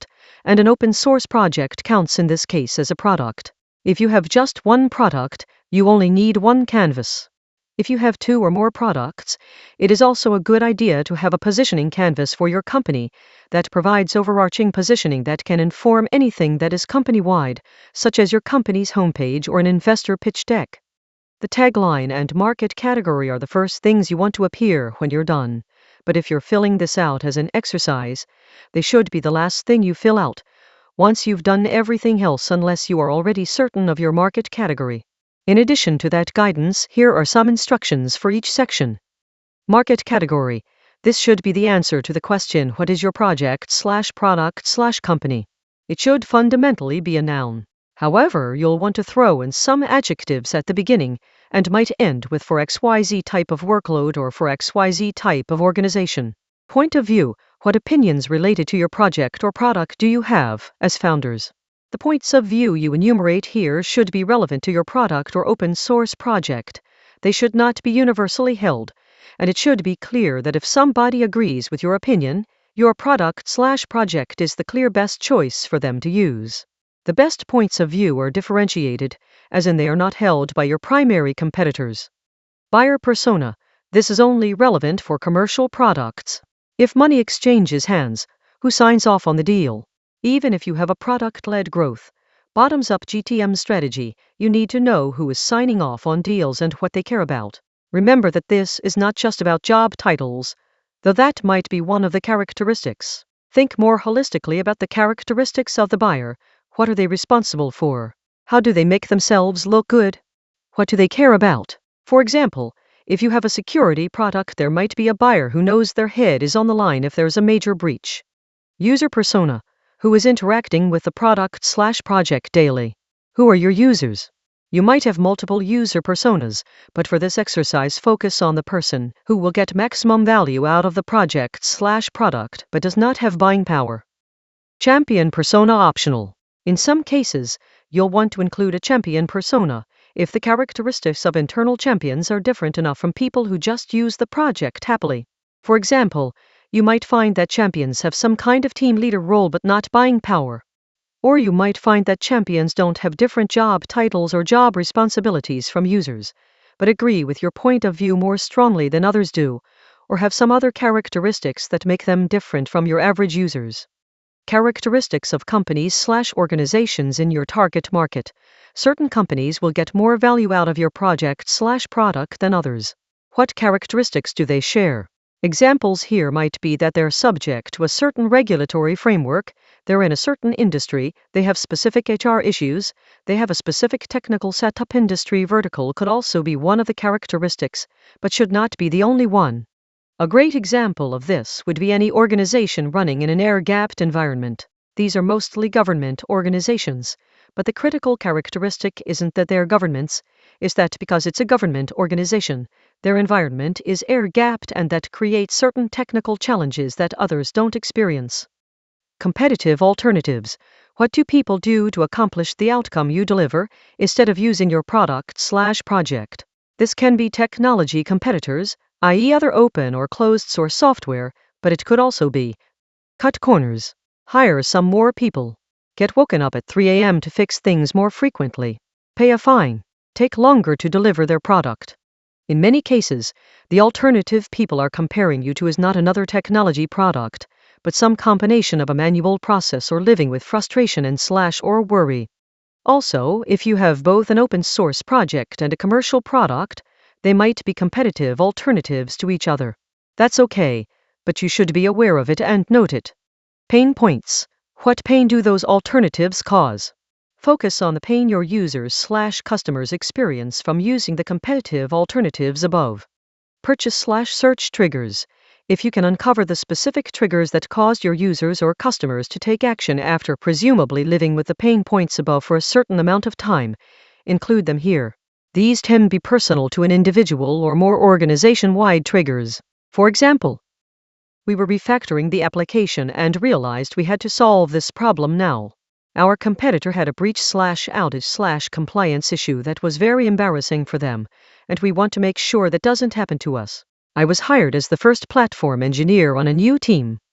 and an open source project counts in this case as a product. If you have just one product, you only need one canvas. If you have two or more products, it is also a good idea to have a positioning canvas for your company that provides overarching positioning that can inform anything that is company-wide, such as your company's homepage or an investor pitch deck. The tagline and market category are the first things you want to appear when you're done. But if you're filling this out as an exercise, they should be the last thing you fill out, once you've done everything else unless you are already certain of your market category. In addition to that guidance, here are some instructions for each section. Market category. This should be the answer to the question, what is your project slash product slash company? It should fundamentally be a noun. However, you'll want to throw in some adjectives at the beginning and might end with for X Y Z type of workload or for X Y Z type of organization. Point of view. What opinions related to your project or product do you have as founders? The points of view you enumerate here should be relevant to your product or open source project. They should not be universally held, and it should be clear that if somebody agrees with your opinion, your product slash project is the clear best choice for them to use. The best points of view are differentiated, as in they are not held by your primary competitors. Buyer persona. This is only relevant for commercial products. If money exchanges hands, who signs off on the deal? Even if you have a product-led growth, bottoms-up G T M strategy, you need to know who is signing off on deals and what they care about. Remember that this is not just about job titles, though that might be one of the characteristics. Think more holistically about the characteristics of the buyer. What are they responsible for? How do they make themselves look good? What do they care about? For example, if you have a security product, there might be a buyer who knows their head is on the line if there's a major breach. User persona. Who is interacting with the product slash project daily? Who are your users? You might have multiple user personas, but for this exercise focus on the person who will get maximum value out of the project slash product but does not have buying power. Champion persona optional. In some cases, you'll want to include a champion persona if the characteristics of internal champions are different enough from people who just use the project happily. For example, you might find that champions have some kind of team leader role but not buying power. Or you might find that champions don't have different job titles or job responsibilities from users, but agree with your point of view more strongly than others do, or have some other characteristics that make them different from your average users. Characteristics of companies slash organizations in your target market. Certain companies will get more value out of your project slash product than others. What characteristics do they share? Examples here might be that they're subject to a certain regulatory framework, they're in a certain industry, they have specific H R issues, they have a specific technical setup. Industry vertical could also be one of the characteristics, but should not be the only one. A great example of this would be any organization running in an air-gapped environment. These are mostly government organizations, but the critical characteristic isn't that they're governments, it's that because it's a government organization, their environment is air-gapped and that creates certain technical challenges that others don't experience. Competitive alternatives. What do people do to accomplish the outcome you deliver instead of using your product slash project? This can be technology competitors, that is other open or closed source software, but it could also be cut corners, hire some more people, get woken up at three a m to fix things more frequently, pay a fine, take longer to deliver their product. In many cases, the alternative people are comparing you to is not another technology product, but some combination of a manual process or living with frustration and slash or worry. Also, if you have both an open source project and a commercial product, they might be competitive alternatives to each other. That's okay, but you should be aware of it and note it. Pain points. What pain do those alternatives cause? Focus on the pain your users slash customers experience from using the competitive alternatives above. Purchase slash search triggers. If you can uncover the specific triggers that caused your users or customers to take action after presumably living with the pain points above for a certain amount of time, include them here. These tend to be personal to an individual or more organization-wide triggers. For example, we were refactoring the application and realized we had to solve this problem now. Our competitor had a breach slash outage slash compliance issue that was very embarrassing for them, and we want to make sure that doesn't happen to us. I was hired as the first platform engineer on a new team.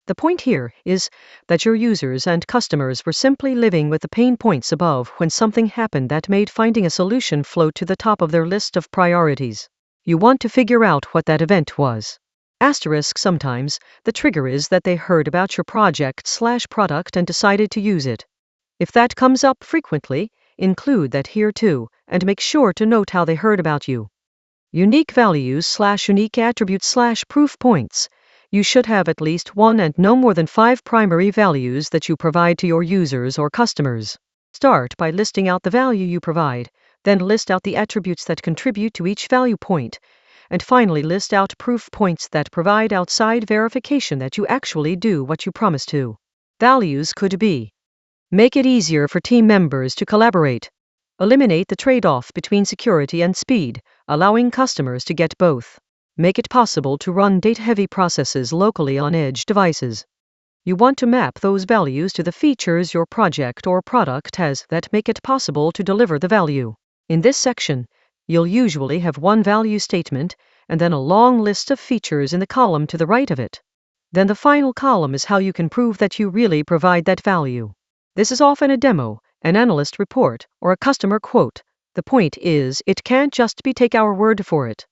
The point here is that your users and customers were simply living with the pain points above when something happened that made finding a solution float to the top of their list of priorities. You want to figure out what that event was. Asterisk sometimes, the trigger is that they heard about your project slash product and decided to use it. If that comes up frequently, include that here too, and make sure to note how they heard about you. Unique values slash unique attributes slash proof points. You should have at least one and no more than five primary values that you provide to your users or customers. Start by listing out the value you provide, then list out the attributes that contribute to each value point, and finally list out proof points that provide outside verification that you actually do what you promise to. Values could be: make it easier for team members to collaborate. Eliminate the trade-off between security and speed, allowing customers to get both. Make it possible to run data-heavy processes locally on edge devices. You want to map those values to the features your project or product has that make it possible to deliver the value. In this section, you'll usually have one value statement and then a long list of features in the column to the right of it. Then the final column is how you can prove that you really provide that value. This is often a demo, an analyst report, or a customer quote. The point is, it can't just be take our word for it.